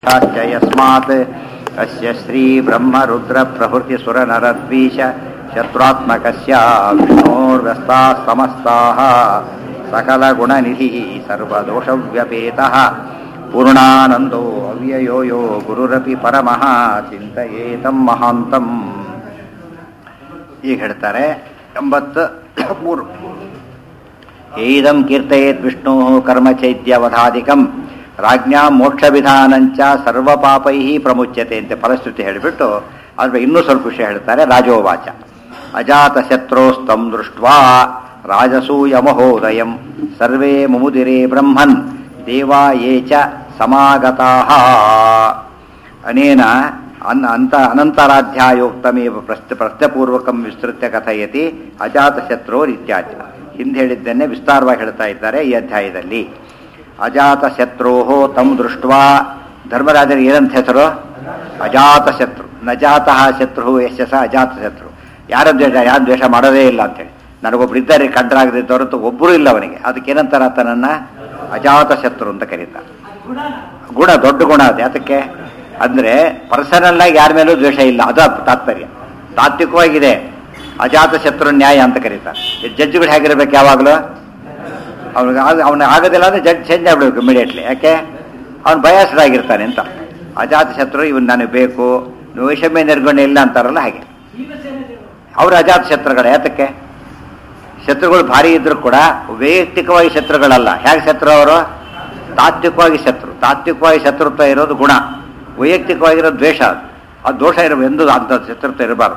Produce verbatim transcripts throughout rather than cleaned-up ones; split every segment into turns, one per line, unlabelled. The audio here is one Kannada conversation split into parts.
च यस्मात् अस्य श्री ब्रह्म रुद्र प्रभृति सुर नरद्वीष शत्रुत्मकस्य विष्णोर्व्यस्ताः समस्ताः सकल गुणनिधिः सर्वदोषव्यपेतः पूर्णानन्दो अव्ययो यो गुरुरपि परमः चिन्तयेतं महान्तम् ಈಗ ಹೇಳ್ತಾರೆ ಎಂಬತ್ತ ಮೂರು ಏದಂ ಕೀರ್ತಯೇತ್ ವಿಷ್ಣು ಕರ್ಮಚೈತ್ಯವಧಾಧಿಕಂ ರಾಜ್ಞಾ ಮೋಕ್ಷ ವಿಧಾನಂಚ ಸರ್ವ ಪಾಪೈ ಪ್ರಮುಚ್ಯತೆ ಅಂತ ಫಲಶ್ರುತಿ ಹೇಳಿಬಿಟ್ಟು ಅದ್ರ ಇನ್ನೂ ಸ್ವಲ್ಪ ವಿಷಯ ಹೇಳ್ತಾರೆ. ರಾಜೋವಾಚ ಅಜಾತ ಶತ್ರೋಸ್ತಂ ದೃಷ್ಟ್ವಾ ರಾಜಸೂಯ ಮಹೋದಯಂ ಸರ್ವೇ ಮುಮುದಿರೇ ಬ್ರಹ್ಮನ್ ದೇವಾ ಯೇ ಚ ಸಮಾಗತಾಃ ಅನೇನ ಅನ್ ಅಂತ ಅನಂತರಾಧ್ಯಾಯೋಕ್ತಮೇವ ಪ್ರಶ್ನೆ ಪ್ರಶ್ನಪೂರ್ವಕಂ ವಿಸ್ತೃತ್ಯ ಕಥಯತಿ ಅಜಾತಶತ್ರೋರ್ ಇತ್ಯಾದಿ. ಹಿಂದೆ ಹೇಳಿದ್ದನ್ನೇ ವಿಸ್ತಾರವಾಗಿ ಹೇಳ್ತಾ ಇದ್ದಾರೆ ಈ ಅಧ್ಯಾಯದಲ್ಲಿ. ಅಜಾತಶತ್ರೋ ತಂ ದೃಷ್ಟ್ವಾ ಧರ್ಮರಾಜನಿಗೆ ಏನಂತ ಹೆಸರು? ಅಜಾತಶತ್ರು. ನಜಾತಃ ಶತ್ರು ಯಶಸ ಅಜಾತಶತ್ರು. ಯಾರ ದ್ವೇಷ ಯಾರು ದ್ವೇಷ ಮಾಡೋದೇ ಇಲ್ಲ ಅಂತೇಳಿ. ನನಗೊಬ್ರು ಇದ್ದಾರೆ ಕಂಡ್ರಾಗದಿದ್ದ ಹೊರತು ಒಬ್ಬರು ಇಲ್ಲ ಅವನಿಗೆ. ಅದಕ್ಕೆ ಏನಂತಾರ ಆತನನ್ನ ಅಜಾತಶತ್ರು ಅಂತ ಕರೀತಾರೆ. ಗುಣ ದೊಡ್ಡ ಗುಣ ಅದು. ಯಾತಕ್ಕೆ ಅಂದ್ರೆ ಪರ್ಸನಲ್ ಆಗಿ ಯಾರ ಮೇಲೂ ದ್ವೇಷ ಇಲ್ಲ, ಅದು ತಾತ್ಪರ್ಯ. ತಾತ್ವಿಕವಾಗಿದೆ ಅಜಾತ ಶತ್ರು ನ್ಯಾಯ ಅಂತ ಕರೀತಾರೆ. ಜಡ್ಜ್ಗಳು ಹೇಗಿರ್ಬೇಕು? ಯಾವಾಗಲೂ ಅವನಿಗೆ ಅವನ ಆಗೋದಿಲ್ಲ ಅಂದ್ರೆ ಜಡ್ಜ್ ಚೇಂಜ್ ಆಗ್ಬಿಡ್ಬೇಕು ಇಮಿಡಿಯೇಟ್ಲಿ. ಯಾಕೆ? ಅವನು ಬಯಾಸ್ಡ್ ಆಗಿರ್ತಾನೆ ಅಂತ. ಅಜಾತ ಶತ್ರು ಇವನ್ ನನಗೆ ಬೇಕು, ವೈಷಮ್ಯ ನಿರ್ಗುಣ ಇಲ್ಲ ಅಂತಾರಲ್ಲ ಹಾಗೆ. ಅವರು ಅಜಾತ ಶತ್ರುಗಳು. ಯಾತಕ್ಕೆ? ಶತ್ರುಗಳು ಭಾರಿ ಇದ್ರು ಕೂಡ ವೈಯಕ್ತಿಕವಾಗಿ ಶತ್ರುಗಳಲ್ಲ. ಹೇಗೆ ಶತ್ರು ಅವರು? ತಾತ್ವಿಕವಾಗಿ ಶತ್ರು. ತಾತ್ವಿಕವಾಗಿ ಶತ್ರುತ್ವ ಇರೋದು ಗುಣ, ವೈಯಕ್ತಿಕವಾಗಿರೋ ದ್ವೇಷ. ಅದು ದೋಷ ಇರಬೇಕು, ಎಂದು ಅಂತ ಶತ್ರುತ್ವ ಇರಬಾರ್ದು.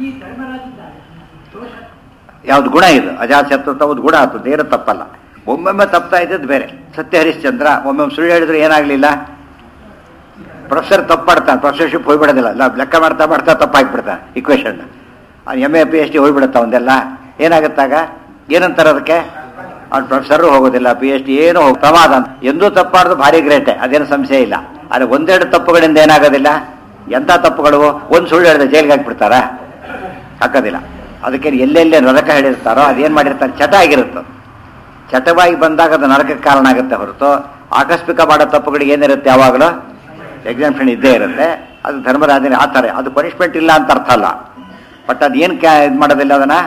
ಯಾವ್ದು ಗುಣ ಇದು? ಅಜಾತ ಶತ್ರುತ್ವ ಒಂದು ಗುಣ ಆಯ್ತು, ದೇರ ತಪ್ಪಲ್ಲ. ಒಮ್ಮೊಮ್ಮೆ ತಪ್ತಾ ಇದ್ದದ್ದು ಬೇರೆ. ಸತ್ಯ ಹರಿಶ್ಚಂದ್ರ ಒಮ್ಮೊಮ್ಮೆ ಸುಳ್ಳು ಹೇಳಿದ್ರು ಏನಾಗ್ಲಿಲ್ಲ, ಪ್ರೊಫೆಸರ್ ತಪ್ಪು ಮಾಡ್ತಾನೆ, ಪ್ರೊಫೆಸರ್ಶಿಪ್ ಹೋಗ್ಬಿಡೋದಿಲ್ಲ. ಲೆಕ್ಕ ಮಾಡ್ತಾ ಮಾಡ್ತಾ ತಪ್ಪಾಗಿಬಿಡ್ತಾನೆ equation. M A P H D ಹೋಗ್ಬಿಡುತ್ತಾ ಒಂದೆಲ್ಲ. ಏನಾಗುತ್ತಾಗ? ಏನಂತಾರೆ ಅದಕ್ಕೆ? ಅವ್ನು ಪ್ರೊಫೆಸರು ಹೋಗೋದಿಲ್ಲ, ಪಿ ಎಚ್ ಡಿ ಏನು ಹೋಗಿ ಪ್ರಮಾದ ಅಂತ. ಎಂದೂ ತಪ್ಪಾಡ್ದು ಭಾರಿ ಗ್ರೇಟೆ, ಅದೇನು ಸಂಶಯ ಇಲ್ಲ. ಆದರೆ ಒಂದೆರಡು ತಪ್ಪುಗಳಿಂದ ಏನಾಗೋದಿಲ್ಲ. ಎಂಥ ತಪ್ಪುಗಳು? ಒಂದು ಸುಳ್ಳು ಹೇಳಿದ್ರೆ ಜೈಲಿಗೆ ಹಾಕ್ಬಿಡ್ತಾರ? ಹಾಕೋದಿಲ್ಲ. ಅದಕ್ಕೆ ಎಲ್ಲೆಲ್ಲೇ ನರಕ ಹೇಳಿರ್ತಾರೋ ಅದೇನು ಮಾಡಿರ್ತಾರೆ, ಚಟ ಆಗಿರುತ್ತೆ. ಚಟವಾಗಿ ಬಂದಾಗ ಅದು ನರಕಕ್ಕೆ ಕಾರಣ ಆಗುತ್ತೆ ಹೊರತು ಆಕಸ್ಮಿಕ ಮಾಡೋ ತಪ್ಪುಗಳಿಗೆ ಏನಿರುತ್ತೆ ಯಾವಾಗಲೂ ಎಕ್ಸಾಮ್ಷನ್ ಇದ್ದೇ ಇರುತ್ತೆ. ಅದು ಧರ್ಮರಾಜನೇ ಆ ಥರ. ಅದು ಪನಿಷ್ಮೆಂಟ್ ಇಲ್ಲ ಅಂತ ಅರ್ಥ ಅಲ್ಲ. ಬಟ್ ಅದೇನು ಕ್ಯಾ ಇದು ಮಾಡೋದಿಲ್ಲ, ಅದನ್ನು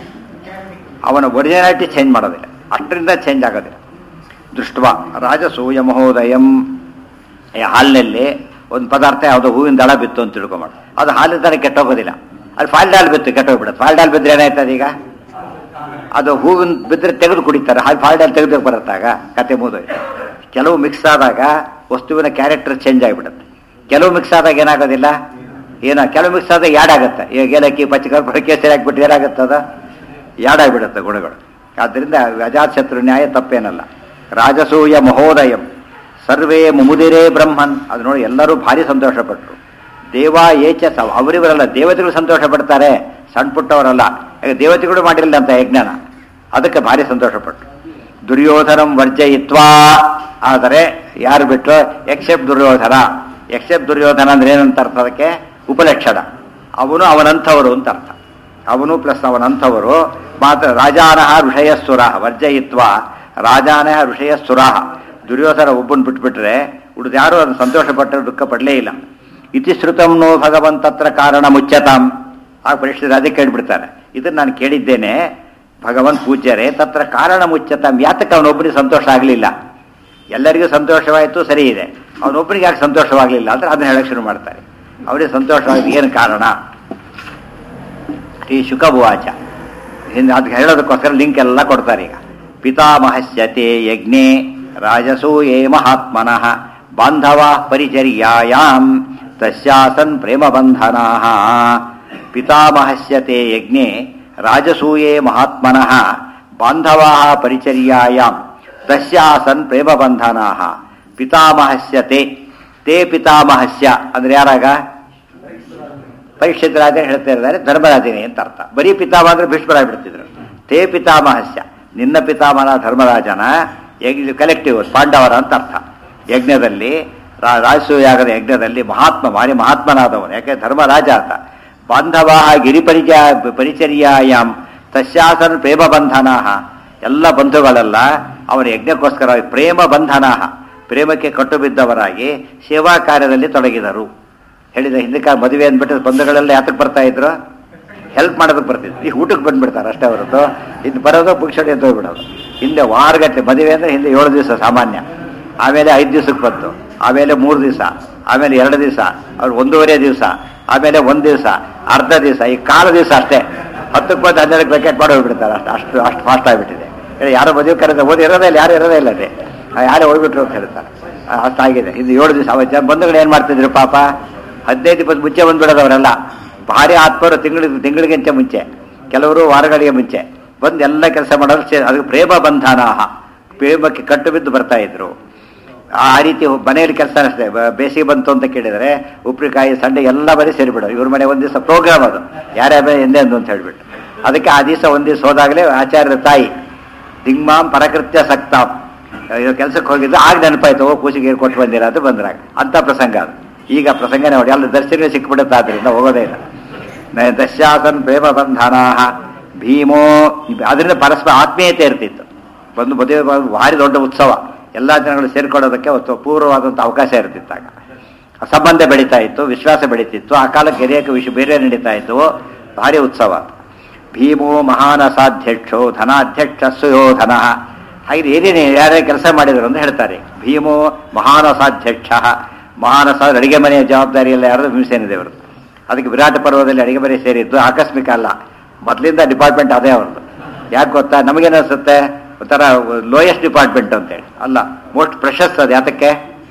ಅವನ ಒರಿಜಿನಾಲಿಟಿ ಚೇಂಜ್ ಮಾಡೋದಿಲ್ಲ, ಅಷ್ಟರಿಂದ ಚೇಂಜ್ ಆಗೋದಿಲ್ಲ. ದೃಷ್ಟವ ರಾಜಸೂಯ ಮಹೋದಯಂ. ಹಾಲಿನಲ್ಲಿ ಒಂದು ಪದಾರ್ಥ ಯಾವುದೋ ಹೂವಿನ ದಳ ಬಿತ್ತು ಅಂತ ತಿಳ್ಕೊಂಬಾರ್ದು. ಅದು ಹಾಲಿನ ದಳ ಕೆಟ್ಟೋಗೋದಿಲ್ಲ. ಅದು ಫಾಲ್ ಡಾಲ್ ಬಿತ್ತು ಕೆಟ್ಟೋಗ್ಬಿಡುತ್ತೆ. ಫಾಲ್ ಡಾಲ್ ಬಿದ್ದರೆ ಏನಾಯ್ತದೆ? ಈಗ ಅದು ಹೂವಿನ ಬಿದ್ದರೆ ತೆಗೆದು ಕುಡಿತಾರೆ. ಹಾಗೆ ಫಾಲ್ ಡಾಲ್ ತೆಗೆದು ಬರುತ್ತಾಗ ಕತೆ ಮುಗಿದೋಯ್ತು. ಕೆಲವು ಮಿಕ್ಸ್ ಆದಾಗ ವಸ್ತುವಿನ ಕ್ಯಾರೆಕ್ಟರ್ ಚೇಂಜ್ ಆಗಿಬಿಡುತ್ತೆ. ಕೆಲವು ಮಿಕ್ಸ್ ಆದಾಗ ಏನಾಗೋದಿಲ್ಲ, ಏನ ಕೆಲವು ಮಿಕ್ಸ್ ಆದಾಗ ಯಾಡಾಗುತ್ತೆ. ಈಗ ಏಲಕ್ಕಿ ಪಚ್ಚಕರ್ಪೂರ ಕೇಸರಿ ಹಾಕ್ಬಿಟ್ಟು ಏನಾಗುತ್ತದ? ಯಾಡಾಗ್ಬಿಡುತ್ತೆ ಗುಣಗಳು. ಆದ್ದರಿಂದ ಅಜಾತ ಶತ್ರು ನ್ಯಾಯ ತಪ್ಪೇನಲ್ಲ. ರಾಜಸೂಯ ಮಹೋದಯಂ ಸರ್ವೇ ಮುಮುದಿರೇ ಬ್ರಹ್ಮನ್. ಅದು ನೋಡಿ ಎಲ್ಲರೂ ಭಾರಿ ಸಂತೋಷಪಟ್ಟರು. ದೇವ ಏಚ ಸ ಅವರಿವರಲ್ಲ, ದೇವತೆಗಳು ಸಂತೋಷ ಪಡ್ತಾರೆ, ಸಣ್ಣ ಪುಟ್ಟವರಲ್ಲ. ಈಗ ದೇವತೆಗಳು ಮಾಡಿರಲಿಲ್ಲ ಅಂತ ಯಜ್ಞನ, ಅದಕ್ಕೆ ಭಾರಿ ಸಂತೋಷಪಟ್ಟರು. ದುರ್ಯೋಧನಂ ವರ್ಜಯಿತ್ವಾ. ಆದರೆ ಯಾರು ಬಿಟ್ಟರು? ಎಕ್ಸೆಪ್ಟ್ ದುರ್ಯೋಧನ. ಎಕ್ಸೆಪ್ಟ್ ದುರ್ಯೋಧನ ಅಂದ್ರೆ ಏನಂತ ಅರ್ಥ? ಅದಕ್ಕೆ ಉಪಲಕ್ಷಣ. ಅವನು ಅವನಂಥವರು ಅಂತ ಅರ್ಥ. ಅವನು ಪ್ಲಸ್ ಅವನಂಥವರು ಮಾತ್ರ. ರಾಜಾನಃ ಋಷಯಸ್ಸುರ ವರ್ಜಯಿತ್ವ. ರಾಜಾನಃ ಋಷಯಸ್ಸುರ. ದುರ್ಯೋಧನ ಒಬ್ಬನ್ ಬಿಟ್ಬಿಟ್ರೆ ಉಳಿದು ಯಾರು ಅದನ್ನು ಸಂತೋಷ ಪಟ್ಟರೆ ದುಃಖ ಪಡಲೇ ಇಲ್ಲ. ಇತಿ ಶ್ರುತಂ ನೋ ಭಗವಂತತ್ರ ಕಾರಣ ಮುಚ್ಚತಾಂ. ಆ ಪರೀಕ್ಷೆ ಅದಕ್ಕೆ ಕೇಳ್ಬಿಡ್ತಾನೆ, ಇದನ್ನು ನಾನು ಕೇಳಿದ್ದೇನೆ ಭಗವಂತ ಪೂಜ್ಯರೇ, ತತ್ರ ಕಾರಣ ಮುಚ್ಚತಾಂ. ಯಾತಕ್ಕೆ ಅವನೊಬ್ಬನಿಗೆ ಸಂತೋಷ ಆಗಲಿಲ್ಲ? ಎಲ್ಲರಿಗೂ ಸಂತೋಷವಾಯಿತು, ಸರಿ ಇದೆ, ಅವನೊಬ್ಬನಿಗೆ ಯಾಕೆ ಸಂತೋಷವಾಗಲಿಲ್ಲ ಅಂದ್ರೆ ಅದನ್ನ ಹೇಳಕ್ಕೆ ಶುರು ಮಾಡ್ತಾರೆ. ಅವರಿಗೆ ಸಂತೋಷವಾಗಿ ಏನು ಕಾರಣ? ಈ ಶುಕಭುವಾಚ ಹಿಂದೆ ಅದಕ್ಕೆ ಹೇಳೋದಕ್ಕೋಸ್ಕರ ಲಿಂಕ್ ಎಲ್ಲ ಕೊಡ್ತಾರೆ. ಈಗ ಪಿತಾಮಹಸ್ಯತೆ ಯಜ್ಞೆ ರಾಜಸೂಯೇ ಮಹಾತ್ಮನಃ ಬಾಂಧವ ಪರಿಚರ್ಯಾಯಾಂ ತಸ್ಯಾಸನ್ ಪ್ರೇಮಬಂಧನಾಃ. ಪಿತಾಮಹಸ್ಯತೆ ಯಜ್ಞೆ ರಾಜಸೂಯೇ ಮಹಾತ್ಮನಃ ಬಾಂಧವಾಃ ಪರಿಚರ್ಯಾಯಾಂ ತಸ್ಯಾಸನ್ ಪ್ರೇಮಬಂಧನಾಃ. ಪಿತಾಮಹಸ್ಯತೆ ತೇ ಪಿತಾಮಹಸ್ಯ ಅಂದ್ರೆ ಯಾರಾಗ? ಪರೀಕ್ಷಿತ ರಾಜ ಹೇಳ್ತಾ ಇದ್ದಾರೆ, ಧರ್ಮರಾಜನೇ ಅಂತ ಅರ್ಥ. ಬರೀ ಪಿತಾಮಹ ಅಂದ್ರೆ ಭೀಷ್ಮರಾಗ್ಬಿಡ್ತಿದ್ರು. ತೇ ಪಿತಾಮಹಸ್ಯ ನಿನ್ನ ಪಿತಾಮಹ ಧರ್ಮರಾಜನ ಯಜ್ಞ ಕಲೆಕ್ಟಿವ್ ಪಾಂಡವರ ಅಂತ ಅರ್ಥ. ಯಜ್ಞದಲ್ಲಿ ರಾಜಸೂಯಾಗದ ಯಜ್ಞದಲ್ಲಿ ಮಹಾತ್ಮ ಭಾರಿ ಮಹಾತ್ಮನಾದವನು. ಯಾಕೆ? ಧರ್ಮರಾಜ ಅಂತ. ಬಾಂಧವ ಗಿರಿಪರಿಚ ಪರಿಚರ್ಯಾಯಾಮ್ ತಸ್ಯಾಸನ್ ಪ್ರೇಮ ಬಂಧನಾಹ. ಎಲ್ಲ ಬಂಧುಗಳೆಲ್ಲ ಅವನ ಯಜ್ಞಕ್ಕೋಸ್ಕರ ಪ್ರೇಮ ಬಂಧನಾಹ ಪ್ರೇಮಕ್ಕೆ ಕಟ್ಟು ಬಿದ್ದವರಾಗಿ ಸೇವಾ ಕಾರ್ಯದಲ್ಲಿ ತೊಡಗಿದರು. ಹೇಳಿದ ಹಿಂದಕ್ಕೆ ಮದುವೆ ಅಂದ್ಬಿಟ್ಟು ಬಂಧುಗಳೆಲ್ಲ ಯಾತಕ್ಕೆ ಬರ್ತಾ ಇದ್ರು? ಹೆಲ್ಪ್ ಮಾಡೋದಕ್ಕೆ ಬರ್ತಿದ್ರು. ಈಗ ಊಟಕ್ಕೆ ಬಂದ್ಬಿಡ್ತಾರೆ ಅಷ್ಟೇ ಹೊರತು ಇನ್ನು ಬರೋದು ಪುಕ್ಷಣಿ ಅಂತ ಹೋಗ್ಬಿಡೋದು. ಹಿಂದೆ ವಾರಗಟ್ಟಲೆ ಮದುವೆ ಅಂದರೆ ಹಿಂದೆ ಏಳು ದಿವಸ ಸಾಮಾನ್ಯ, ಆಮೇಲೆ ಐದು ದಿವಸಕ್ಕೆ ಬಂತು, ಆಮೇಲೆ ಮೂರು ದಿವಸ, ಆಮೇಲೆ ಎರಡು ದಿವಸ, ಅವ್ರು ಒಂದೂವರೆ ದಿವಸ, ಆಮೇಲೆ ಒಂದು ದಿವಸ, ಅರ್ಧ ದಿವಸ, ಈ ಕಾಲು ದಿವಸ ಅಷ್ಟೇ. ಹತ್ತಕ್ಕೆ ಬಂದು ಹನ್ನೆರಡಕ್ಕೆ ವೆಕೆಟ್ ಮಾಡಿ ಹೋಗ್ಬಿಡ್ತಾರೆ. ಅಷ್ಟು ಅಷ್ಟು ಅಷ್ಟು ಫಾಸ್ಟ್ ಆಗಿಬಿಟ್ಟಿದೆ. ಯಾರೋ ಮದುವೆ ಕರೆದ ಓದಿ ಇರೋದೇ ಇಲ್ಲ, ಯಾರು ಇರೋದೇ ಇಲ್ಲ ಅದೇ ಯಾರೇ ಹೋಗ್ಬಿಟ್ರು ಅಂತ ಹೇಳ್ತಾರೆ. ಅಷ್ಟಾಗಿದೆ. ಇದು ಏಳು ದಿವಸ ಅವತ್ತು ಜನ ಬಂಧುಗಳು ಏನು ಮಾಡ್ತಿದ್ರು ಪಾಪ, ಹದಿನೈದು ಇಪ್ಪತ್ತು ಮುಂಚೆ ಬಂದ್ಬಿಡೋದವರೆಲ್ಲ. ಭಾರಿ ಆತ್ಮರು ತಿಂಗಳಿಗೆ ತಿಂಗಳಿಗಿಂತ ಮುಂಚೆ, ಕೆಲವರು ವಾರಗಳಿಗೆ ಮುಂಚೆ ಬಂದು ಎಲ್ಲ ಕೆಲಸ ಮಾಡೋದು. ಅದಕ್ಕೆ ಪ್ರೇಮ ಬಂಧನಾಹ, ಪ್ರೇಮಕ್ಕೆ ಕಟ್ಟು ಬಿದ್ದು ಬರ್ತಾ ಇದ್ರು. ಆ ರೀತಿ ಮನೆಯಲ್ಲಿ ಕೆಲಸ ಅನಿಸ್ತದೆ. ಬೇಸಿಗೆ ಬಂತು ಅಂತ ಕೇಳಿದರೆ ಉಪ್ಪಿನಕಾಯಿ ಸಂಡೆ ಎಲ್ಲ ಬರೀ ಸೇರಿಬಿಡೋದು. ಇವ್ರ ಮನೆ ಒಂದು ದಿವಸ ಪ್ರೋಗ್ರಾಮ್ ಅದು, ಯಾರ್ಯಾರ ಎಂದೇ ಅಂದು ಅಂತ ಹೇಳ್ಬಿಟ್ಟು. ಅದಕ್ಕೆ ಆ ದಿವಸ ಒಂದು ದಿವಸ ಹೋದಾಗಲೇ ಆಚಾರ್ಯರ ತಾಯಿ ದಿಗ್ಮಾಂ ಪರಕೃತ್ಯ ಸಕ್ತಾಂ ಕೆಲಸಕ್ಕೆ ಹೋಗಿದ್ದು ಆಗ ನೆನಪಾಯ್ತು, ಓ ಕೂಸಿಗೆ ಕೊಟ್ಟು ಬಂದಿರ ಅದು ಬಂದ್ರಾಗ ಅಂತ ಪ್ರಸಂಗ ಅದು. ಈಗ ಪ್ರಸಂಗನೇ ನೋಡಿ, ಅಲ್ಲಿ ದರ್ಶನ ಸಿಕ್ಬಿಡುತ್ತೆ, ಆದ್ರಿಂದ ಹೋಗೋದೇ ಇಲ್ಲ. ದಶ್ಯಾಸನ್ ಪ್ರೇಮ ಬಂಧನಾಹ ಭೀಮೋ, ಅದರಿಂದ ಪರಸ್ಪರ ಆತ್ಮೀಯತೆ ಇರ್ತಿತ್ತು. ಬಂದು ಮದುವೆ ಭಾರಿ ದೊಡ್ಡ ಉತ್ಸವ, ಎಲ್ಲ ಜನಗಳು ಸೇರ್ಕೊಳ್ಳೋದಕ್ಕೆ ಒಂದು ಪೂರ್ವವಾದಂಥ ಅವಕಾಶ ಇರ್ತಿತ್ತಾಗ. ಸಂಬಂಧ ಬೆಳೀತಾ ಇತ್ತು, ವಿಶ್ವಾಸ ಬೆಳೀತಿತ್ತು. ಆ ಕಾಲಕ್ಕೆ ಹಿರಿಯಕ್ಕೆ ವಿಷಯ ಬೇರೆ ನಡೀತಾ ಇತ್ತು, ಭಾರಿ ಉತ್ಸವ. ಭೀಮೋ ಮಹಾನಸಾಧ್ಯಕ್ಷೋ ಧನಾಧ್ಯಕ್ಷ ಸುಯೋಧನ. ಹಾಗೆ ಏನೇನು ಯಾರ್ಯಾರು ಕೆಲಸ ಮಾಡಿದರು ಅಂತ ಹೇಳ್ತಾರೆ. ಭೀಮೋ ಮಹಾನಸಾಧ್ಯಕ್ಷ, ಮಹಾನಸ ಅಡಿಗೆ ಮನೆಯ ಜವಾಬ್ದಾರಿಯೆಲ್ಲ ಯಾರು ಭೀಮಸೇನಿದೆ ಅದಕ್ಕೆ ವಿರಾಟ ಪರ್ವದಲ್ಲಿ ಅಡಿಗೆ ಮನೆ ಸೇರಿದ್ದು ಆಕಸ್ಮಿಕ ಅಲ್ಲ, ಮೊದಲಿಂದ ಡಿಪಾರ್ಟ್ಮೆಂಟ್ ಅದೇ ಅವ್ರದ್ದು. ಯಾಕೆ ಗೊತ್ತಾ, ನಮಗೇನಿಸುತ್ತೆ ಒಂಥರ ಲೋಯೆಸ್ಟ್ ಡಿಪಾರ್ಟ್ಮೆಂಟ್ ಅಂತೇಳಿ ಅಲ್ಲ, ಮೋಸ್ಟ್ ಪ್ರೆಷಸ್ ಅದು. ಯಾತಕ್ಕೆ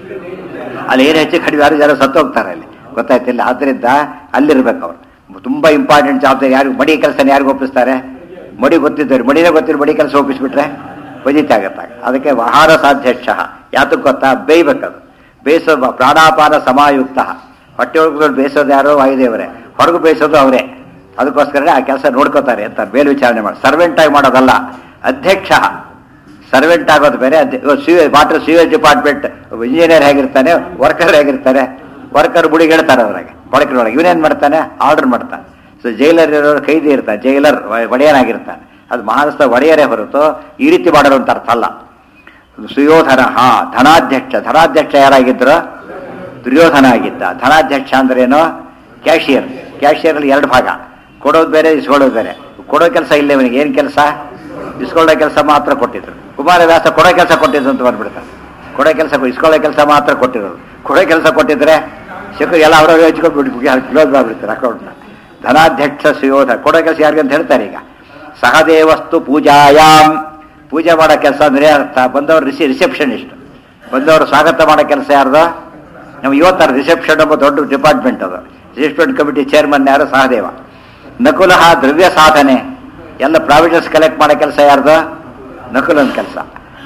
ಅಲ್ಲಿ ಏನು ಹೆಚ್ಚು ಕಡಿಮೆ ಯಾರು ಜನ ಸತ್ತು ಹೋಗ್ತಾರೆ ಅಲ್ಲಿ, ಗೊತ್ತಾಯ್ತಿಲ್ಲ. ಆದ್ದರಿಂದ ಅಲ್ಲಿರ್ಬೇಕು ಅವರು. ತುಂಬ ಇಂಪಾರ್ಟೆಂಟ್ ಜವಾಬ್ದಾರಿ. ಯಾರಿಗೂ ಮಡಿ ಕೆಲಸನ ಯಾರಿಗೂ ಒಪ್ಪಿಸ್ತಾರೆ? ಮಡಿ ಗೊತ್ತಿದ್ದವ್ರು, ಮಡಿನೇ ಗೊತ್ತಿಲ್ಲ, ಮಡಿ ಕೆಲಸ ಒಪ್ಪಿಸ್ಬಿಟ್ರೆ ವಜಿತ ಆಗತ್ತಾಗ. ಅದಕ್ಕೆ ಆಹಾರ ಸಾಧ್ಯಕ್ಷ, ಯಾತಕ್ಕೆ ಗೊತ್ತಾ, ಬೇಯ್ಬೇಕದು. ಬೇಯಿಸೋ ಪ್ರಾಣಾಪಾನ ಸಮಾಯುಕ್ತ, ಹೊಟ್ಟೆ ಒಳಗೆ ಬೇಯಿಸೋದು ಯಾರೋ ವಾಯುದೇವರೇ, ಹೊರಗು ಬೇಯಿಸೋದು ಅವರೇ. ಅದಕ್ಕೋಸ್ಕರ ಆ ಕೆಲಸ ನೋಡ್ಕೋತಾರೆ ಅಂತ ಮೇಲ್ವಿಚಾರಣೆ ಮಾಡಿ. ಸರ್ವೆಂಟ್ ಆಗಿ ಮಾಡೋದಲ್ಲ, ಅಧ್ಯಕ್ಷ. ಸರ್ವೆಂಟ್ ಆಗೋದು ಬೇರೆ, sewage water sewage department engineer ಹೇಗಿರ್ತಾನೆ, ವರ್ಕರ್ ಹೇಗಿರ್ತಾರೆ. ವರ್ಕರ್ ಬುಡಿಗೆ ಹೇಳ್ತಾರೆ ಅವ್ರಾಗೆ ಬಳಕಿನೊಳಗೆ. ಇವನೇನು ಮಾಡ್ತಾನೆ, ಆರ್ಡರ್ ಮಾಡ್ತಾನೆ. ಸೊ ಜೈಲರ್ ಇರೋರು ಕೈದಿ ಇರ್ತಾನೆ, ಜೈಲರ್ ಒಡೆಯನಾಗಿರ್ತಾನೆ. ಅದು ಮಹಾರಾಷ್ಟ್ರ ಒಡೆಯರೇ ಹೊರತು ಈ ರೀತಿ ಮಾಡೋರು ಅಂತ ಅರ್ಥ ಅಲ್ಲ. ಸುಯೋಧನ ಹಾ ಧನಾಧ್ಯಕ್ಷ. ಧನಾಧ್ಯಕ್ಷ ಯಾರಾಗಿದ್ರು? ದುರ್ಯೋಧನ ಆಗಿದ್ದ. ಧನಾಧ್ಯಕ್ಷ ಅಂದ್ರೇನು? ಕ್ಯಾಶಿಯರ್. ಕ್ಯಾಶಿಯರಲ್ಲಿ ಎರಡು ಭಾಗ, ಕೊಡೋದು ಬೇರೆ, ಇಸ್ಕೊಳ್ಳೋದು ಬೇರೆ. ಕೊಡೋ ಕೆಲಸ ಇಲ್ಲ ಇವನಿಗೆ. ಏನು ಕೆಲಸ? ಇಸ್ಕೊಳ್ಳೋ ಕೆಲಸ ಮಾತ್ರ ಕೊಟ್ಟಿದ್ರು. ಕುಮಾರವ್ಯಾಸ ಕೊಡೋ ಕೆಲಸ ಕೊಟ್ಟಿದ್ರು ಅಂತ ಬಂದ್ಬಿಡ್ತಾರೆ. ಕೊಡೋ ಕೆಲಸ, ಇಸ್ಕೊಳ್ಳೋ ಕೆಲಸ ಮಾತ್ರ ಕೊಟ್ಟಿರೋದು. ಕೊಡೋ ಕೆಲಸ ಕೊಟ್ಟಿದ್ರೆ ಶಕ್ರು ಎಲ್ಲ ಅವರವ್ರು ಹಚ್ಕೊಂಡ್ಬಿಟ್ಟು ಕ್ಲೋಸ್ ಮಾಡಿಬಿಡ್ತಾರೆ ಅಕೌಂಟ್ನ. ಧನಾಧ್ಯಕ್ಷ ಸುಯೋಧ. ಕೊಡೋ ಕೆಲಸ ಯಾರಿಗೆ ಅಂತ ಹೇಳ್ತಾರೆ. ಈಗ ಸಹದೇವಸ್ತು ಪೂಜಾಯಾಮ್, ಪೂಜೆ ಮಾಡೋ ಕೆಲಸ ಅಂದರೆ ಅರ್ಥ ಬಂದವರು ರಿಸಿ ರಿಸೆಪ್ಷನಿಸ್ಟ್. ಬಂದವರು ಸ್ವಾಗತ ಮಾಡೋ ಕೆಲಸ ಯಾರ್ದು? ನಮ್ಗೆ ಇವತ್ತರ ರಿಸೆಪ್ಷನ್ ಎಂಬ ದೊಡ್ಡ ಡಿಪಾರ್ಟ್ಮೆಂಟ್ ಅದು. ರಿಸೆಪ್ಷನ್ ಕಮಿಟಿ ಚೇರ್ಮನ್ ಯಾರು? ಸಹದೇವ. ನಕುಲಹ ದ್ರವ್ಯ ಸಾಧನೆ, ಎಲ್ಲ ಪ್ರಾವಿಡೆನ್ಸ್ ಕಲೆಕ್ಟ್ ಮಾಡೋ ಕೆಲಸ ಯಾರ್ದು? ನಕುಲನ ಕೆಲಸ.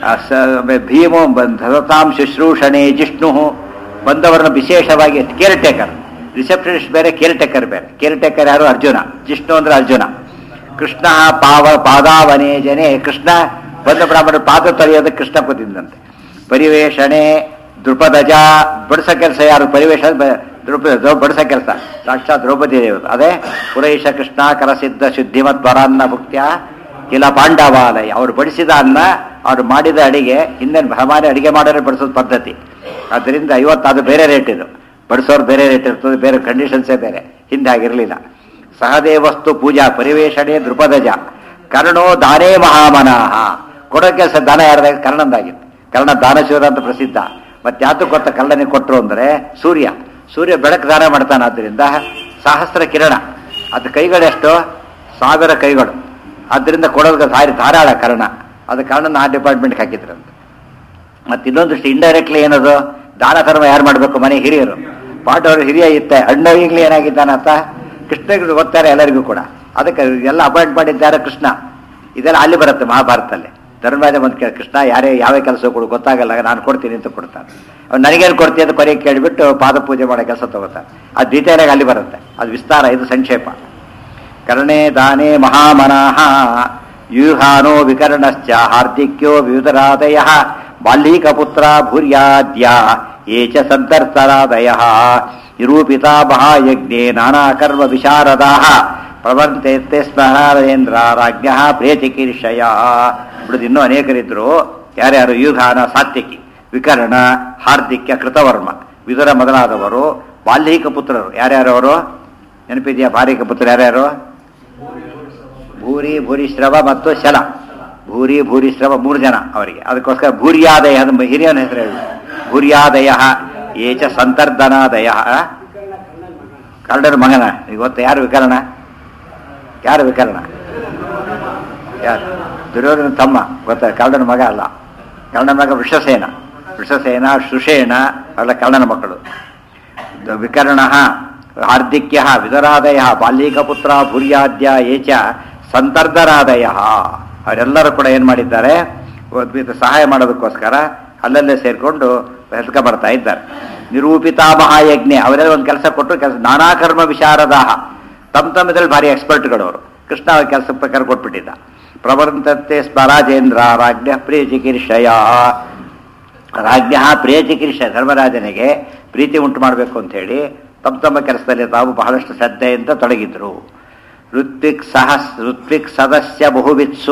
ಭೀಮೋ ಧತಾಂ ಶುಶ್ರೂಷಣೆ ಜಿಷ್ಣು, ಬಂದವರನ್ನ ವಿಶೇಷವಾಗಿ ಕೇರ್ ಟೇಕರ್. ರಿಸೆಪ್ಷನಿಸ್ಟ್ ಬೇರೆ, ಕೇರ್ ಟೇಕರ್ ಬೇರೆ. ಕೇರ್ ಟೇಕರ್ ಯಾರು? ಅರ್ಜುನ. ಜಿಷ್ಣು ಅಂದ್ರೆ ಅರ್ಜುನ. ಕೃಷ್ಣ ಪಾವ ಪಾದಾವನೇ ಜನೆ, ಕೃಷ್ಣ ಬಂದ ಬ್ರಾಹ್ಮಣರು ಪಾದ ತೊಳೆಯೋದಕ್ಕೆ ಕೃಷ್ಣ ಕೂತಿದ್ದಂತೆ. ಪರಿವೇಷಣೆ ದೃಪದಜ, ಬಡಿಸೋ ಕೆಲಸ ಯಾರು? ಪರಿವೇಷ ದ್ರೌಪದಿ ಬಡಿಸೋ ಕೆಲಸ ಸಾಕ್ಷಾತ್ ದ್ರೌಪದಿ ದೇವರು. ಅದೇ ಪುರೈಷ ಕೃಷ್ಣ ಕರಸಿದ್ಧ ಶುದ್ಧಿಮತ್ ವರಾನ್ನ ಭುಕ್ತ್ಯ ಕಿಲ ಪಾಂಡವಾಲಯ. ಅವ್ರು ಬಡಿಸಿದ ಅನ್ನ, ಅವ್ರು ಮಾಡಿದ ಅಡಿಗೆ, ಹಿಂದೆ ಸಾಮಾನ್ಯ ಅಡಿಗೆ ಮಾಡೋರು ಬಡಿಸೋದು ಪದ್ಧತಿ. ಆದ್ದರಿಂದ ಇವತ್ತು ಅದು ಬೇರೆ ರೇಟ್. ಇದು ಬಡಿಸೋರು ಬೇರೆ ರೇಟ್ ಇರ್ತದೆ, ಬೇರೆ ಕಂಡೀಷನ್ಸೇ ಬೇರೆ. ಹಿಂದೆ ಆಗಿರಲಿಲ್ಲ. ಸಹದೇವಸ್ತು ಪೂಜಾ ಪರಿವೇಷಣೆ ದೃಪದಜ. ಕರ್ಣೋ ದಾನೇ ಮಹಾಮನಾಹ, ಕೊಡೋ ಕೆಲಸ ದಾನ ಯಾರ್ದಾಗ? ಕರ್ಣಂದಾಗಿತ್ತು. ಕರ್ಣ ದಾನಶೂರ ಅಂತ ಪ್ರಸಿದ್ಧ. ಮತ್ತೆ ಯಾತಕ್ಕೆ ಗೊತ್ತ ಕರ್ಣನಿಗೆ ಕೊಟ್ಟರು ಅಂದರೆ, ಸೂರ್ಯ ಸೂರ್ಯ ಬೆಳಕು ದಾನ ಮಾಡ್ತಾನೆ. ಆದ್ದರಿಂದ ಸಹಸ್ರ ಕಿರಣ, ಅದು ಕೈಗಳೆಷ್ಟು? ಸಾವಿರ ಕೈಗಳು. ಆದ್ದರಿಂದ ಕೊಡೋದು ಸಾರಿ ಧಾರಾಳ ಕರ್ಣ. ಅದು ಕರ್ಣನ ಆ ಡಿಪಾರ್ಟ್ಮೆಂಟ್ಗೆ ಹಾಕಿದ್ರಂತ. ಮತ್ತು ಇನ್ನೊಂದಷ್ಟು ಇಂಡೈರೆಕ್ಟ್ಲಿ ಏನದು? ದಾನ ಧರ್ಮ ಯಾರು ಮಾಡಬೇಕು? ಮನೆ ಹಿರಿಯರು. ಪಾಠವರು ಹಿರಿಯ ಇತ್ತೆ. ಅಣ್ಣ ಈಗಲೇ ಏನಾಗಿದ್ದಾನಂತ ಕೃಷ್ಣಗೆ ಗೊತ್ತಾರೆ ಎಲ್ಲರಿಗೂ ಕೂಡ. ಅದಕ್ಕೆ ಎಲ್ಲ ಅಪಾಯಿಂಟ್ ಮಾಡಿದ್ದಾರೆ ಕೃಷ್ಣ. ಇದೆಲ್ಲ ಅಲ್ಲಿ ಬರುತ್ತೆ ಮಹಾಭಾರತದಲ್ಲಿ. ಧರ್ಮರಾಜ ಬಂದು ಕೇಳಿ, ಕೃಷ್ಣ ಯಾರೇ ಯಾವ ಕೆಲಸ ಕೊಡು ಗೊತ್ತಾಗಲ್ಲ, ನಾನು ಕೊಡ್ತೀನಿ ಅಂತ ಕೊಡ್ತಾನೆ. ಅವ್ನು ನನಗೇನು ಕೊಡ್ತೀನಿ ಅಂತ ಕೊನೆಗೆ ಕೇಳಿಬಿಟ್ಟು ಪಾದ ಪೂಜೆ ಮಾಡೋ ಕೆಲಸ ತಗೋತಾನೆ. ಅದು ಡೀಟೇಲಾಗಿ ಅಲ್ಲಿ ಬರುತ್ತೆ. ಅದು ವಿಸ್ತಾರ, ಇದು ಸಂಕ್ಷೇಪ. ಕರ್ಣೇ ದಾನೇ ಮಹಾಮನಾಹ ಯೂಹಾನೋ ವಿಕರ್ಣಶ್ಚ ಹಾರ್ದಿಕ್ಯೋ ವಿವಿಧರಾದಯ ಬಾಲ್ಯೀಕಪುತ್ರ ಭೂರ್ಯಾದ್ಯ ಯೇ ಚ ಸದ್ದರ್ತರಾದಯ ನಿರೂಪಿತಾ ಮಹಾಯಜ್ಞೆ ನಾನಾ ಕರ್ಮ ವಿಶಾರದಾಃ ಪ್ರವಂತೆ ಸ್ಮರೇಂದ್ರ ರಾಜ್ಞ ಪ್ರೇತಿಕೀರ್ಷಯ. ಬಿಡುದು ಇನ್ನೂ ಅನೇಕರಿದ್ರು. ಯಾರ್ಯಾರು? ಯೂಹಾನ ಸಾತ್ವಿಕಿ. ವಿಕರ್ಣ, ಹಾರ್ದಿಕ್ಯ, ಕೃತವರ್ಮ, ವಿದುರ ಮೊದಲಾದವರು ಬಾಲ್ಯೈಕ ಪುತ್ರರು. ಯಾರ್ಯಾರವರು ನೆನಪಿದೆಯಾ? ಬಾಲ್ಯೈಕ ಪುತ್ರರು ಯಾರ್ಯಾರು? ಭೂರಿ, ಭೂರಿಶ್ರವ ಮತ್ತು ಶಲ. ಭೂರಿ, ಭೂರಿಶ್ರವ ಮೂರು ಜನ ಅವರಿಗೆ. ಅದಕ್ಕೋಸ್ಕರ ಭೂರ್ಯಾದಯ ಹಿರಿಯನ ಹೆಸರು ಹೇಳಿ. ಭೂರ್ಯಾದಯ ಏಚ ಸಂತರ್ಧನಾದಯ. ಕರ್ಣನ ಮಗನ ಇವತ್ತು ಯಾರು ವಿಕರ್ಣ? ಯಾರು ವಿಕರ್ಣ? ಯಾರು? ದುರ್ಯೋಧನ ತಮ್ಮ. ಗೊತ್ತ? ಕರ್ಣನ ಮಗ ಅಲ್ಲ. ಕರ್ಣನ ಮಗ ವೃಷಸೇನ. ವೃಷಸೇನ, ಶುಷೇಣ ಅವೆಲ್ಲ ಕರ್ಣನ ಮಕ್ಕಳು. ವಿಕರ್ಣ, ಹಾರ್ದಿಕ್ಯ, ವಿದುರಾದಯ, ಬಾಲ್ಯೀಕಪುತ್ರ, ಭೂರ್ಯಾದ್ಯ ಏಚ ಸಂತರ್ಧನಾದಯ. ಅವರೆಲ್ಲರೂ ಕೂಡ ಏನು ಮಾಡಿದ್ದಾರೆ? ಸಹಾಯ ಮಾಡೋದಕ್ಕೋಸ್ಕರ ಅಲ್ಲಲ್ಲೇ ಸೇರಿಕೊಂಡು ಹೆಲ್ಕ ಬರ್ತಾ ಇದ್ದಾರೆ. ನಿರೂಪಿತಾ ಮಹಾಯಜ್ಞೆ ಅವರೆಲ್ಲ ಒಂದು ಕೆಲಸ ಕೊಟ್ಟರು. ಕೆಲಸ ನಾನಾ ಕರ್ಮ ವಿಶಾರದಾಹ, ತಮ್ಮ ತಮ್ಮದಲ್ಲಿ ಭಾರಿ ಎಕ್ಸ್ಪರ್ಟ್ಗಳು ಅವರು. ಕೃಷ್ಣ ಅವ್ರ ಕೆಲಸ ಪ್ರಕಾರ ಕೊಟ್ಬಿಟ್ಟಿದ್ದ. ಪ್ರವರ್ತಂತೆ ಸ್ಮರಾಜೇಂದ್ರ ರಾಜ್ಞ ಪ್ರಿಯ ಚಿಕಿತ್ಸೆಯ. ರಾಜ್ಞ ಪ್ರಿಯ ಚಿಕಿತ್ಸೆ, ಧರ್ಮರಾಜನಿಗೆ ಪ್ರೀತಿ ಉಂಟು ಮಾಡಬೇಕು ಅಂತ ಹೇಳಿ ತಮ್ಮ ತಮ್ಮ ಕೆಲಸದಲ್ಲಿ ತಾವು ಬಹಳಷ್ಟು ಶ್ರದ್ಧೆಯಿಂದ ತೊಡಗಿದ್ರು. ಋತ್ವಿಕ್ ಸಹ ಋತ್ವಿಕ್ ಸದಸ್ಯ ಬಹುವಿತ್ಸು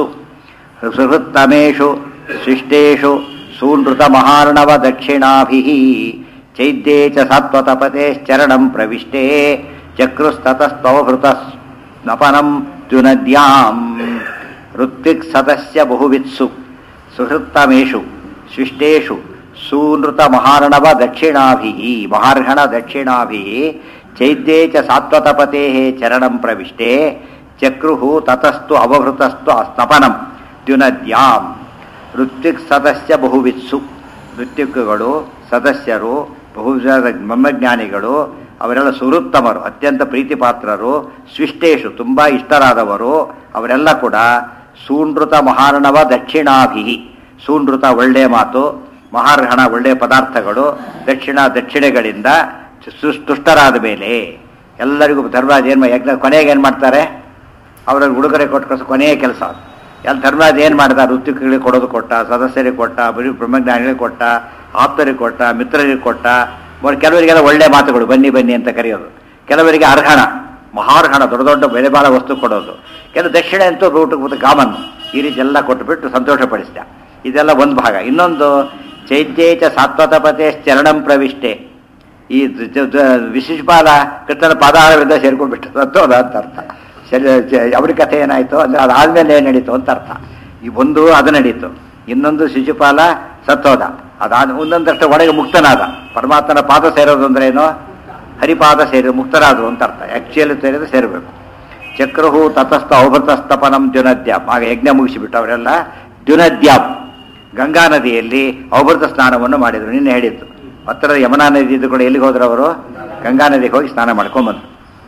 ಸುಹೃತ್ತಮೇಷು ಶಿಷ್ಟೇಷು ಸೂನೃತ ಮಹಾರ್ಣವ ದಕ್ಷಿಣಾಭಿ ಚೈದ್ಯೇ ಚ ಸತ್ವತಪತೇಶ್ಚರಣಂ ಪ್ರವಿಷ್ಟೇ ಚಕ್ರುಸ್ತತಸ್ತವಭೃತ ನಪನಂ ದ್ಯುನದ್ಯಾಂ. ಋತ್ವಿಕ್ ಸದಸ್ಯ ಬಹುವಿತ್ಸು ಸುಹೃತ್ತಮೇಷು ಶಿಷ್ಟೇಷು ಸೂನೃತ ಮಹಾರ್ಣವ ದಕ್ಷಿಣಾಭಿ ಮಹಾರ್ಹಣ ದಕ್ಷಿಣಾಭಿ ಚೈದ್ಯೇ ಚ ಸಾತ್ವತಪತೆ ಚರಣಂ ಪ್ರವಿಷ್ಟೇ ಚಕ್ರುಹು ತತಸ್ತು ಅವಭೃತಸ್ತು ಸ್ತಪನಂ ದ್ಯುನದ್ಯಾಂ. ಋತ್ವಿಕ್ ಸದಸ್ಯ ಬಹುವಿತ್ಸು, ಋತ್ವಿಕ್ಗಳು ಸದಸ್ಯರು, ಬಹುವಿಧ ಬ್ರಹ್ಮಜ್ಞಾನಿಗಳು, ಅವರೆಲ್ಲ ಸುಹೃತ್ತಮರು, ಅತ್ಯಂತ ಪ್ರೀತಿಪಾತ್ರರು, ಸ್ವಿಷ್ಟೇಶು ತುಂಬ ಇಷ್ಟರಾದವರು. ಅವರೆಲ್ಲ ಕೂಡ ಸೂನೃತ ಮಹಾರ್ಣವ ದಕ್ಷಿಣಾಭಿ, ಸೂನೃತ ಒಳ್ಳೆಯ ಮಾತು, ಮಹಾರ್ಹಣ ಒಳ್ಳೆಯ ಪದಾರ್ಥಗಳು, ದಕ್ಷಿಣ ದಕ್ಷಿಣೆಗಳಿಂದ ತುಷ್ಟರಾದ ಮೇಲೆ ಎಲ್ಲರಿಗೂ ಧರ್ಮರಾಜ ಏನು ಯಜ್ಞ ಕೊನೆಗೆ ಏನು ಮಾಡ್ತಾರೆ? ಅವರಲ್ಲಿ ಉಡುಗೊರೆ ಕೊಟ್ಟು ಕಳಿಸೋ ಕೊನೆಯ ಕೆಲಸ ಎಲ್ಲ. ಧರ್ಮರಾಜ ಏನು ಮಾಡಿದ? ಋತ್ವಿಕ್ಗಳಿಗೆ ಕೊಡೋದು ಕೊಟ್ಟ, ಸದಸ್ಯರಿಗೆ ಕೊಟ್ಟ, ಬರೀ ಬ್ರಹ್ಮಜ್ಞಾನಿಗಳಿಗೆ ಕೊಟ್ಟ, ಆಪ್ತರಿಗೆ ಕೊಟ್ಟ, ಮಿತ್ರರಿಗೆ ಕೊಟ್ಟ. ಕೆಲವರಿಗೆಲ್ಲ ಒಳ್ಳೆ ಮಾತುಗಳು, ಬನ್ನಿ ಬನ್ನಿ ಅಂತ ಕರೆಯೋದು. ಕೆಲವರಿಗೆ ಅರ್ಹಣ, ಮಹಾರ್ಹಣ ದೊಡ್ಡ ದೊಡ್ಡ ಬೆಲೆ ಬಾಳ ವಸ್ತು ಕೊಡೋದು. ಕೆಲವು ದಕ್ಷಿಣೆ ಅಂತೂ ಊಟಕ್ಕೆ ಕಾಮನ್. ಈ ರೀತಿ ಎಲ್ಲ ಕೊಟ್ಟುಬಿಟ್ಟು ಸಂತೋಷಪಡಿಸಿದ. ಇದೆಲ್ಲ ಒಂದು ಭಾಗ. ಇನ್ನೊಂದು ಚೈತ್ಯೇಚ ಸಾತ್ವತಪತೆ ಚರಣಂ ಪ್ರವಿಷ್ಟೆ. ಈ ವಿಶಿಷ್ಪಾಲ ಕೃಷ್ಣನ ಪಾದಾರವಿಂದ ಸೇರ್ಕೊಂಡ್ಬಿಟ್ಟು ಸತ್ತೋದ ಅಂತ ಅರ್ಥ. ಅವ್ರ ಕಥೆ ಏನಾಯಿತು ಅಂದರೆ ಅದಾದ್ಮೇಲೆ ಏನು ನಡೀತು ಅಂತ ಅರ್ಥ. ಈ ಒಂದು ಅದು ನಡೀತು, ಇನ್ನೊಂದು ಶಿಶುಪಾಲ ಸತ್ತೋದ, ಅದಾದ ಒಂದೊಂದಷ್ಟು ಒಳಗೆ ಮುಕ್ತನಾದ. ಪರಮಾತ್ಮನ ಪಾದ ಸೇರೋದು ಅಂದ್ರೆ ಏನು? ಹರಿಪಾದ ಸೇರಿ ಮುಕ್ತರಾದರು ಅಂತ ಅರ್ಥ. ಆ್ಯಕ್ಚುಲಿ ಸೇರಿದ್ರೆ ಸೇರಬೇಕು. ಚಕ್ರಹು ತತಸ್ಥ ಅವಭೃತಸ್ತಪನಂ ದ್ಯುನದ್ಯಾಂ. ಆಗ ಯಜ್ಞ ಮುಗಿಸಿಬಿಟ್ಟು ಅವರೆಲ್ಲ ದ್ಯುನದ್ಯಾಂ ಗಂಗಾ ನದಿಯಲ್ಲಿ ಅವಭೃತ ಸ್ನಾನವನ್ನು ಮಾಡಿದರು. ನಿನ್ನೆ ಹೇಳಿದ್ದು ಹತ್ತಿರದ ಯಮುನಾ ನದಿ ಇದ್ದು ಕೂಡ ಎಲ್ಲಿಗೆ ಹೋದ್ರು ಅವರು? ಗಂಗಾ ನದಿಗೆ ಹೋಗಿ ಸ್ನಾನ ಮಾಡ್ಕೊಂಡ್ಬಂದು.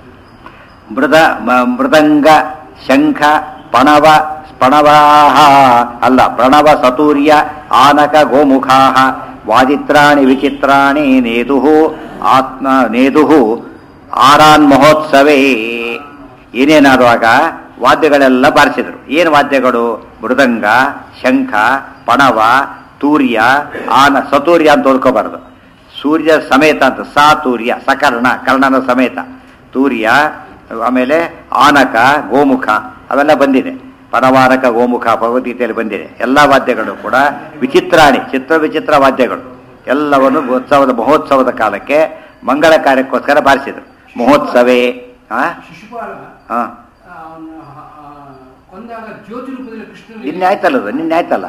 ಮೃದ ಮೃದಂಗ ಶಂಖ ಪಣವ ಪಣವಾಹ ಅಲ್ಲ ಪ್ರಣವ ಸತೂರ್ಯ ಆನಕ ಗೋಮುಖಾಹ ವಾದಿತ್ರಾಣಿ ವಿಚಿತ್ರಾಣಿ ನೇದುಹು ಆತ್ಮ ನೇದುಹು ಆರಾನ್ ಮಹೋತ್ಸವೇ. ಏನೇನಾರುವಾಗ ವಾದ್ಯಗಳೆಲ್ಲ ಬಾರಿಸಿದರು. ಏನು ವಾದ್ಯಗಳು? ಮೃದಂಗ, ಶಂಖ, ಪಣವ, ತೂರ್ಯ, ಆನ. ಸತೂರ್ಯ ಅಂತ ಓದ್ಕೋಬಾರ್ದು, ಸೂರ್ಯ ಸಮೇತ ಅಂತ. ಸಾತೂರ್ಯ ಸಕರ್ಣ, ಕರ್ಣನ ಸಮೇತ ತೂರ್ಯ. ಆಮೇಲೆ ಆನಕ, ಗೋಮುಖ ಅವೆಲ್ಲ ಬಂದಿದೆ. ಪಣವಾನಕ, ಗೋಮುಖ ಭಗವದ್ಗೀತೆಯಲ್ಲಿ ಬಂದಿದೆ. ಎಲ್ಲ ವಾದ್ಯಗಳು ಕೂಡ ವಿಚಿತ್ರಾಣಿ, ಚಿತ್ರ ವಿಚಿತ್ರ ವಾದ್ಯಗಳು ಎಲ್ಲವನ್ನು ಉತ್ಸವದ ಮಹೋತ್ಸವದ ಕಾಲಕ್ಕೆ ಮಂಗಳ ಕಾರ್ಯಕ್ಕೋಸ್ಕರ ಬಾರಿಸಿದರು. ಮಹೋತ್ಸವೇ. ನಿನ್ನೆ ಆಯ್ತಲ್ಲ ನಿನ್ನೆ ಆಯ್ತಲ್ಲ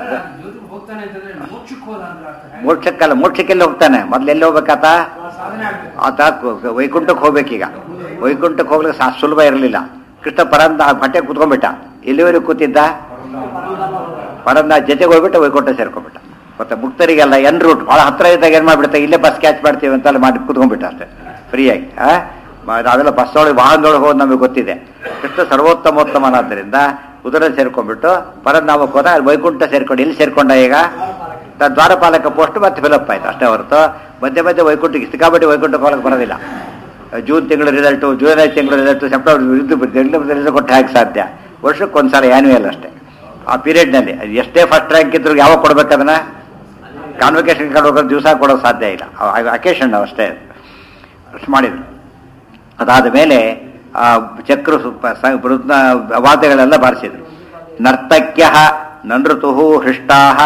ಮೋಕ್ಷಕ್ಕಲ್ಲ, ಮೋಕ್ಷಕ್ಕೆಲ್ಲ ಹೋಗ್ತಾನೆ. ಮೊದ್ಲು ಎಲ್ಲಿ ಹೋಗ್ಬೇಕಾತ? ಆತ ವೈಕುಂಠಕ್ಕೆ ಹೋಗ್ಬೇಕೀಗ. ವೈಕುಂಠಕ್ಕೆ ಹೋಗ್ಲಿಕ್ಕೆ ಸುಲಭ ಇರಲಿಲ್ಲ. ಕೃಷ್ಣ ಪರಂದ ಬಟ್ಟೆ ಕೂತ್ಕೊಂಡ್ಬಿಟ್ಟ. ಎಲ್ಲಿವರೆಗೂ ಕೂತಿದ್ದ? ಪರಂದ ಜೊತೆಗೆ ಹೋಗ್ಬಿಟ್ಟು ವೈಕುಂಠ ಸೇರ್ಕೊಂಡ್ಬಿಟ್ಟ. ಮತ್ತೆ ಮುಕ್ತರಿಗೆಲ್ಲ ಎನ್ ರೂಟ್ ಭಾಳ ಹತ್ರ ಇದ್ದಾಗ ಏನು ಮಾಡ್ಬಿಡ್ತಾ, ಇಲ್ಲೇ ಬಸ್ ಕ್ಯಾಚ್ ಮಾಡ್ತೀವಿ ಅಂತೆಲ್ಲ ಮಾಡಿ ಕೂತ್ಕೊಂಡ್ಬಿಟ್ಟ ಅಷ್ಟೇ ಫ್ರೀಯಾಗಿ. ಆ ನಾವೆಲ್ಲ ಬಸ್ ಒಳಗೆ ವಾಹನದೊಳಗೆ ಹೋಗೋದು ನಮಗೆ ಗೊತ್ತಿದೆ. ಕೃಷ್ಣ ಸರ್ವೋತ್ತಮೋತ್ತಮನಾದ್ದರಿಂದ ಕುದುರೆ ಸೇರ್ಕೊಂಡ್ಬಿಟ್ಟು ಪರಂಧಾಮಕ್ಕೆ ಹೋದ. ಅಲ್ಲಿ ವೈಕುಂಠ ಸೇರ್ಕೊಂಡು ಎಲ್ಲಿ ಸೇರ್ಕೊಂಡ? ಈಗ ದ್ವಾರಪಾಲಕ ಪೋಸ್ಟ್ ಮತ್ತೆ ಫಿಲಪ್ ಆಯ್ತು ಅಷ್ಟೇ ಹೊರತು ಮಧ್ಯೆ ಮಧ್ಯೆ ವೈಕುಂಠಕ್ಕೆ ಸಿಕ್ಕಾಪಟ್ಟೆ ವೈಕುಂಠಕ್ಕೆ ಹೋಗಕ್ಕೆ ಬರೋದಿಲ್ಲ. ಜೂನ್ ತಿಂಗಳು ರಿಸಲ್ಟು, ಜುಲೈ ತಿಂಗಳು ರಿಸಲ್ಟು, ಸೆಪ್ಟೆಂಬರ್ ರಿಸಲ್ಟ್ ಕೊಟ್ಟು ಹಾಕಿ ಸಾಧ್ಯ. ವರ್ಷಕ್ಕೆ ಒಂದ್ಸಲ ಆ್ಯನ್ಯುಯಲ್ ಅಷ್ಟೇ. ಆ ಪೀರಿಯಡ್ನಲ್ಲಿ ಎಷ್ಟೇ ಫಸ್ಟ್ ರ್ಯಾಂಕ್ ಇದ್ರು ಯಾವಾಗ ಕೊಡ್ಬೇಕು ಅದನ್ನ? ಕಾನ್ವೊಕೇಶನ್ ಕಾರ್ಡ್ ಹೋಗೋದು ದಿವಸ ಕೊಡೋದು ಸಾಧ್ಯ ಇಲ್ಲ. ಅಕೇಶನ್ ಅಷ್ಟೇ ಅಷ್ಟು ಮಾಡಿದ್ರು. ಅದಾದ ಮೇಲೆ ಚಕ್ರ ವಾದ್ಯಗಳೆಲ್ಲ ಬಾರಿಸಿದ್ರು. ನರ್ತಕ್ಯ ನನೃತು ಹೃಷ್ಟಾ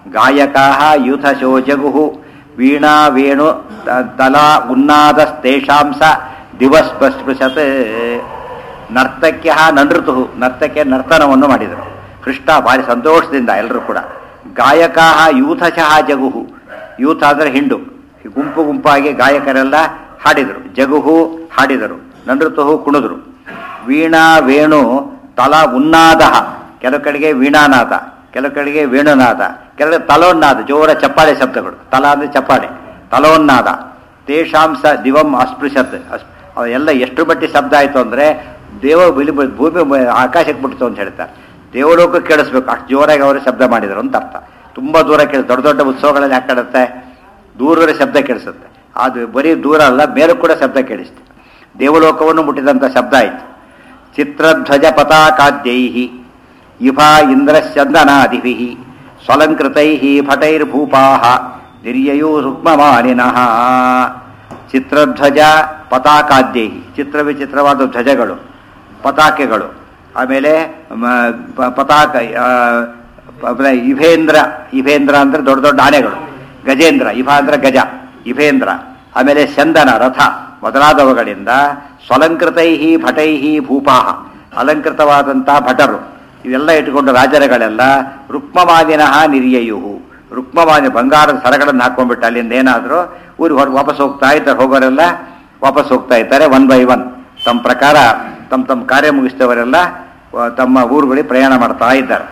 ಗಾಯಕಾ ಯೂಥಶೋ ಜಗುಹು ವೀಣಾ ವೇಣು ತಲಾ ಉನ್ನಾದಸ್ತೇಷಾಂಸ ದಿವಸ್ಪೃಶತ್. ನರ್ತಕ್ಯ ನನೃತು, ನರ್ತಕ್ಕೆ ನರ್ತನವನ್ನು ಮಾಡಿದರು. ಕೃಷ್ಣ ಭಾರಿ ಸಂತೋಷದಿಂದ ಎಲ್ಲರೂ ಕೂಡ. ಗಾಯಕಾ ಯೂಥಶಃ ಜಗುಹು, ಯೂಥ ಅಂದರೆ ಹಿಂಡು, ಗುಂಪು ಗುಂಪಾಗಿ ಗಾಯಕರೆಲ್ಲ ಹಾಡಿದರು. ಜಗುಹು ಹಾಡಿದರು, ನನೃತು ಕುಣಿದರು. ವೀಣಾ ವೇಣು ತಲ ಉನ್ನಾದ, ಕೆಲವು ಕಡೆಗೆ ವೀಣಾನಾದ, ಕೆಲವು ಕಡೆಗೆ ವೇಣುನಾದ, ಕೆಲವು ತಲೋನ್ನಾದ, ಜೋರ ಚಪ್ಪಾಳೆ ಶಬ್ದಗಳು. ತಲ ಅಂದರೆ ಚಪ್ಪಾಳೆ, ತಲೋನ್ನಾದ. ತೇಷಾಂಸ ದಿವಂ ಅಸ್ಪೃಶತ್, ಎಲ್ಲ ಎಷ್ಟು ಮಟ್ಟಿ ಶಬ್ದ ಆಯಿತು ಅಂದರೆ ದೇವ ಬಿಲಿ ಭೂಮಿ ಆಕಾಶಕ್ಕೆ ಬಿಡ್ತು ಅಂತ ಹೇಳ್ತಾರೆ. ದೇವಲೋಕಕ್ಕೆ ಕೇಳಿಸ್ಬೇಕು, ಅಷ್ಟು ಜೋರಾಗಿ ಅವರು ಶಬ್ದ ಮಾಡಿದರು ಅಂತ ಅರ್ಥ. ತುಂಬ ದೂರ ಕೇಳಿಸ್, ದೊಡ್ಡ ದೊಡ್ಡ ಉತ್ಸವಗಳಲ್ಲಿ ಯಾಕಾಡುತ್ತೆ, ದೂರದ ಶಬ್ದ ಕೇಳಿಸುತ್ತೆ. ಅದು ಬರೀ ದೂರ ಅಲ್ಲ, ಮೇಲೂ ಕೂಡ ಶಬ್ದ ಕೇಳಿಸುತ್ತೆ. ದೇವಲೋಕವನ್ನು ಮುಟ್ಟಿದಂಥ ಶಬ್ದ ಆಯಿತು. ಚಿತ್ರಧ್ವಜ ಪತಾಕಾದ್ಯೈ ಇಭಾ ಇಂದ್ರಶ್ಚಂದನಾದಿಭಿ ಸ್ವಲಂಕೃತೈ ಭಟೈರ್ಭೂಪಾ ನಿರ್ಯಯೂ ಸೂಕ್ಷ್ಮಮಾನಿನಃ. ಚಿತ್ರಧ್ವಜ ಪತಾಕಾದ್ಯೈ, ಚಿತ್ರ ವಿಚಿತ್ರವಾದ ಧ್ವಜಗಳು, ಪತಾಕೆಗಳು. ಆಮೇಲೆ ಪತಾಕ ಇಭೇಂದ್ರ, ಇಭೇಂದ್ರ ಅಂದರೆ ದೊಡ್ಡ ದೊಡ್ಡ ಆನೆಗಳು. ಗಜೇಂದ್ರ, ಇಭ ಅಂದ್ರೆ ಗಜ, ಇಭೇಂದ್ರ. ಆಮೇಲೆ ಚಂದನ ರಥ ಮೊದಲಾದವುಗಳಿಂದ ಸ್ವಲಂಕೃತೈ ಭಟೈ ಭೂಪಾಹ, ಅಲಂಕೃತವಾದಂಥ ಭಟರು ಇವೆಲ್ಲ ಇಟ್ಟುಕೊಂಡು ರಾಜರುಗಳೆಲ್ಲ ರುಕ್ಮಮಾದಿನಃ ನಿರ್ಯಯು, ರುಕ್ಮಮಾದಿ ಬಂಗಾರದ ಸರಗಳನ್ನು ಹಾಕೊಂಡ್ಬಿಟ್ಟು ಅಲ್ಲಿಂದ ಏನಾದರೂ ಊರಿಗೆ ಹೊರ ವಾಪಸ್ ಹೋಗ್ತಾ ಇದ್ದಾರೆ. ಹೋಗೋರೆಲ್ಲ ವಾಪಸ್ ಹೋಗ್ತಾ ಇದ್ದಾರೆ ಒನ್ ಬೈ ಒನ್. ತಮ್ಮ ಪ್ರಕಾರ ತಮ್ಮ ತಮ್ಮ ಕಾರ್ಯ ಮುಗಿಸಿದವರೆಲ್ಲ ತಮ್ಮ ಊರುಗಳಿಗೆ ಪ್ರಯಾಣ ಮಾಡ್ತಾ ಇದ್ದಾರೆ.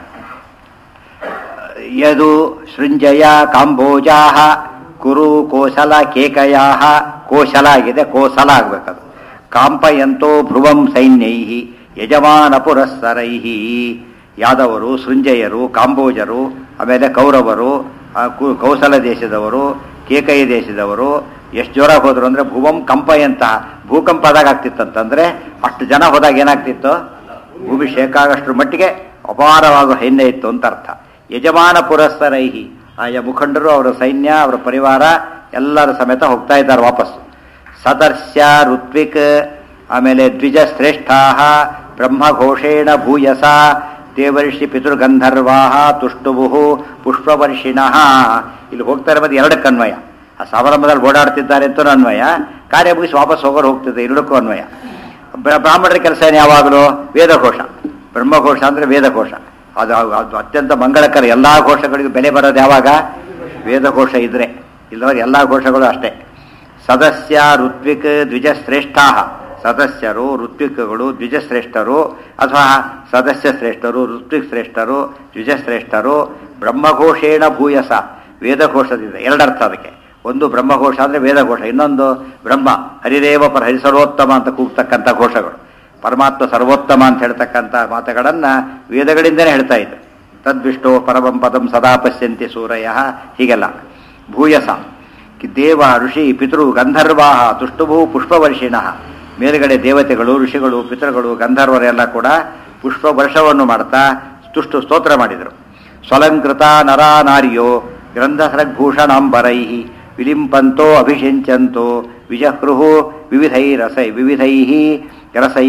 ಯದು ಸೃಂಜಯ ಕಾಂಬೋಜಾ ಕುರು ಕೋಸಲ ಕೇಕಯಾ, ಕೋಶಲ ಆಗಿದೆ, ಕೋಸಲ ಆಗ್ಬೇಕದು. ಕಾಂಪಯಂತೋ ಭ್ರುವಂ ಸೈನ್ಯೈ ಯಜಮಾನ ಪುರಸ್ಸರೈ. ಯಾದವರು, ಸೃಂಜಯರು, ಕಾಂಬೋಜರು, ಆಮೇಲೆ ಕೌರವರು, ಕೌಸಲ ದೇಶದವರು, ಕೇಕಯ ದೇಶದವರು ಎಷ್ಟು ಜೋರಾಗಿ ಹೋದ್ರು ಅಂದರೆ ಭುವಂ ಕಂಪಯಂತಹ, ಭೂಕಂಪದಾಗ ಆಗ್ತಿತ್ತಂತಂದ್ರೆ ಅಷ್ಟು ಜನ ಹೋದಾಗ ಏನಾಗ್ತಿತ್ತು, ಭೂಮಿ ಶೇಕಾಗಷ್ಟರ ಮಟ್ಟಿಗೆ ಅಪಾರವಾಗುವ ಹೆಣ್ಣೆ ಇತ್ತು ಅಂತ ಅರ್ಥ. ಯಜಮಾನ ಪುರಸ್ಸರೈಹಿ, ಆಯಾ ಮುಖಂಡರು, ಅವರ ಸೈನ್ಯ, ಅವರ ಪರಿವಾರ ಎಲ್ಲರ ಸಮೇತ ಹೋಗ್ತಾ ಇದ್ದಾರೆ ವಾಪಸ್ಸು. ಸದರ್ಶ್ಯ ಋತ್ವಿಕ್, ಆಮೇಲೆ ದ್ವಿಜ ಶ್ರೇಷ್ಠಾ ಬ್ರಹ್ಮಘೋಷೇಣ ಭೂಯಸ ದೇವರ್ಷಿ ಪಿತೃಗಂಧರ್ವಾ ತುಷ್ಟುಭು ಪುಷ್ಪವರ್ಷಿಣಃ. ಇಲ್ಲಿ ಹೋಗ್ತಾ ಇರೋದು ಎರಡಕ್ಕೆ ಅನ್ವಯ. ಆ ಸಮಾರಂಭದಲ್ಲಿ ಓಡಾಡ್ತಿದ್ದಾರೆ ಅಂತ ಅನ್ವಯ, ಕಾರ್ಯ ಮುಗಿಸಿ ವಾಪಸ್ ಹೋಗೋರು ಹೋಗ್ತಿದ್ದೆ, ಎರಡಕ್ಕೂ ಅನ್ವಯ. ಬ್ರಾಹ್ಮಣರ ಕೆಲಸ ಏನು ಯಾವಾಗಲೂ ವೇದಘೋಷ, ಬ್ರಹ್ಮಘೋಷ ಅಂದರೆ ವೇದಘೋಷ. ಅದು ಅದು ಅತ್ಯಂತ ಮಂಗಳಕರ. ಎಲ್ಲ ಘೋಷಗಳಿಗೂ ಬೆಲೆ ಬರೋದು ಯಾವಾಗ, ವೇದಘೋಷ ಇದ್ರೆ. ಇಲ್ಲವರು ಎಲ್ಲ ಘೋಷಗಳು ಅಷ್ಟೇ. ಸದಸ್ಯ ಋತ್ವಿಕ್ ದ್ವಿಜಶ್ರೇಷ್ಠಾ, ಸದಸ್ಯರು ಋತ್ವಿಕ್ಗಳು ದ್ವಿಜಶ್ರೇಷ್ಠರು, ಅಥವಾ ಸದಸ್ಯ ಶ್ರೇಷ್ಠರು ಋತ್ವಿಕ್ ಶ್ರೇಷ್ಠರು ದ್ವಿಜಶ್ರೇಷ್ಠರು. ಬ್ರಹ್ಮಘೋಷೇಣ ಭೂಯಸ, ವೇದಘೋಷದಿಂದ ಎರಡರ್ಥ ಅದಕ್ಕೆ. ಒಂದು ಬ್ರಹ್ಮಘೋಷ ಅಂದರೆ ವೇದಘೋಷ, ಇನ್ನೊಂದು ಬ್ರಹ್ಮ ಹರಿದೇವ ಪರ ಹರಿ ಸರ್ವೋತ್ತಮ ಅಂತ ಕೂಗ್ತಕ್ಕಂಥ ಘೋಷಗಳು. ಪರಮಾತ್ಮ ಸರ್ವೋತ್ತಮ ಅಂತ ಹೇಳ್ತಕ್ಕಂಥ ಮಾತುಗಳನ್ನು ವೇದಗಳಿಂದನೇ ಹೇಳ್ತಾ ಇದ್ರು. ತದ್ವಿಷ್ಟೋ ಪರಮಂ ಪದಂ ಸದಾ ಪಶ್ಯಂತಿ ಸೂರಯ, ಹೀಗೆಲ್ಲ. ಭೂಯಸ ದೇವ ಋಷಿ ಪಿತೃ ಗಂಧರ್ವಾಹ ತುಷ್ಟುಭೂ ಪುಷ್ಪವರ್ಷಿಣಃ. ಮೇಲುಗಡೆ ದೇವತೆಗಳು, ಋಷಿಗಳು, ಪಿತೃಗಳು, ಗಂಧರ್ವರೆಲ್ಲ ಕೂಡ ಪುಷ್ಪ ವರ್ಷವನ್ನು ಮಾಡ್ತಾ ತುಷ್ಟು ಸ್ತೋತ್ರ ಮಾಡಿದರು. ಸ್ವಲಂಕೃತ ನರಾ ನಾರ್ಯೋ ಗ್ರಂಥಸರಭೂಷಣಾಂಬರೈ ವಿಲಿಂಪಂತೋ ಅಭಿಷಿಂಚಂತೋ ವಿಜಹೃಹು ವಿವಿಧೈ ರಸೈ ವಿವಿಧೈ ರಸೈ.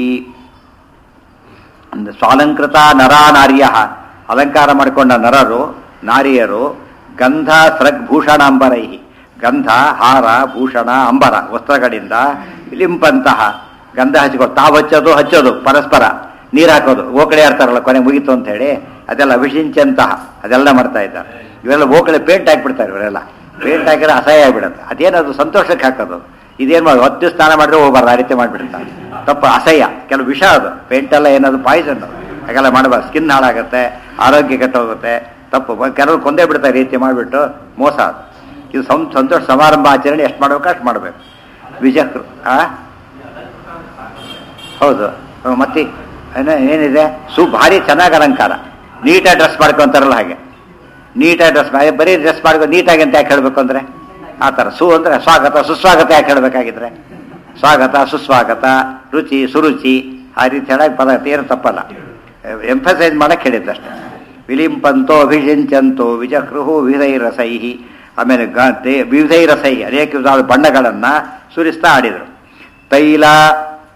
ಸ್ವಾಲಂಕೃತ ನರಾ ನಾರ್ಯ, ಅಲಂಕಾರ ಮಾಡಿಕೊಂಡ ನರರು ನಾರಿಯರು, ಗಂಧ ಸೃಗ್ಭೂಷಣಾಂಬರೈ, ಗಂಧ ಹಾರ ಭೂಷಣ ಅಂಬರ ವಸ್ತ್ರಗಳಿಂದ, ವಿಲಿಂಪಂತಹ ಗಂಧ ಹಚ್ಚಿಕೊಂಡು ತಾವು ಹಚ್ಚೋದು ಹಚ್ಚೋದು ಪರಸ್ಪರ ನೀರು ಹಾಕೋದು, ಓಕಳೆ ಆಡ್ತಾರಲ್ಲ ಕೊನೆ ಮುಗೀತು ಅಂತ ಹೇಳಿ, ಅದೆಲ್ಲ ಅಭಿಷಿಂಚಂತಹ ಅದೆಲ್ಲ ಮಾಡ್ತಾ ಇದ್ದಾರೆ. ಇವೆಲ್ಲ ಓಕಳೆ ಪೇಂಟ್ ಹಾಕಿಬಿಡ್ತಾರೆ, ಇವರೆಲ್ಲ ಪೇಂಟ್ ಹಾಕಿದ್ರೆ ಅಸಹ್ಯ ಆಗಿಬಿಡುತ್ತೆ. ಅದೇನದು ಸಂತೋಷಕ್ಕೆ ಹಾಕೋದು. ಇದೇನು ಮಾಡೋದು, ಹತ್ತು ಸ್ನಾನ ಮಾಡಿದ್ರೆ ಹೋಗಬಾರ್ದು, ಆ ರೀತಿ ಮಾಡಿಬಿಡ್ತಾರೆ. ತಪ್ಪು, ಅಸಹ್ಯ, ಕೆಲವು ವಿಷ ಅದು. ಪೇಂಟೆಲ್ಲ ಏನದು ಪಾಯ್ಸನ್, ಹಾಗೆಲ್ಲ ಮಾಡಬಾರ್ದು. ಸ್ಕಿನ್ ಹಾಳಾಗುತ್ತೆ, ಆರೋಗ್ಯ ಕೆಟ್ಟೋಗುತ್ತೆ, ತಪ್ಪು. ಕೆಲವರು ಕೊಂದೇ ಬಿಡ್ತಾರೆ ರೀತಿ ಮಾಡಿಬಿಟ್ಟು, ಮೋಸ ಅದು. ಇದು ಸಂ ಸಂತೋಷ ಸಮಾರಂಭ ಆಚರಣೆ ಎಷ್ಟು ಮಾಡಬೇಕು ಅಷ್ಟು ಮಾಡಬೇಕು. ವಿಜಕೃ ಆ ಹೌದು. ಮತ್ತೆ ಏನಿದೆ, ಸು ಭಾರಿ ಚೆನ್ನಾಗಿ ಅಲಂಕಾರ, ನೀಟಾಗಿ ಡ್ರೆಸ್ ಮಾಡ್ಕೊಂತಾರಲ್ಲ ಹಾಗೆ, ನೀಟಾಗಿ ಡ್ರೆಸ್ ಮಾಡಿ ಬರೀ ಡ್ರೆಸ್ ಮಾಡ್ಕೊ ನೀಟಾಗಿ ಅಂತ ಯಾಕೆ ಹೇಳಬೇಕು ಅಂದರೆ ಆ ಥರ. ಸು ಅಂದರೆ ಸ್ವಾಗತ ಸುಸ್ವಾಗತ ಯಾಕೆ ಹೇಳಬೇಕಾಗಿದ್ರೆ, ಸ್ವಾಗತ ಸುಸ್ವಾಗತ, ರುಚಿ ಸುರುಚಿ, ಆ ರೀತಿ ಹೇಳಕ್ಕೆ ಪದಾರ್ಥ ಏನು ತಪ್ಪಲ್ಲ, ಎಂಫಸೈಸ್ ಮಾಡಕ್ಕೆ ಹೇಳಿದ್ದಷ್ಟೇ. ವಿಲಿಂಪಂತೋ ಅಭಿಷಿಂಚಂತೋ ವಿಜಹೃಹು ವಿವಿಧೈ ರಸೈ. ಆಮೇಲೆ ಗ ದೇ ವಿವಿಧೈ ರಸೈ, ಅನೇಕ ವಿಧವಾದ ಬಣ್ಣಗಳನ್ನು ಸುರಿಸ್ತಾ ಆಡಿದರು. ತೈಲ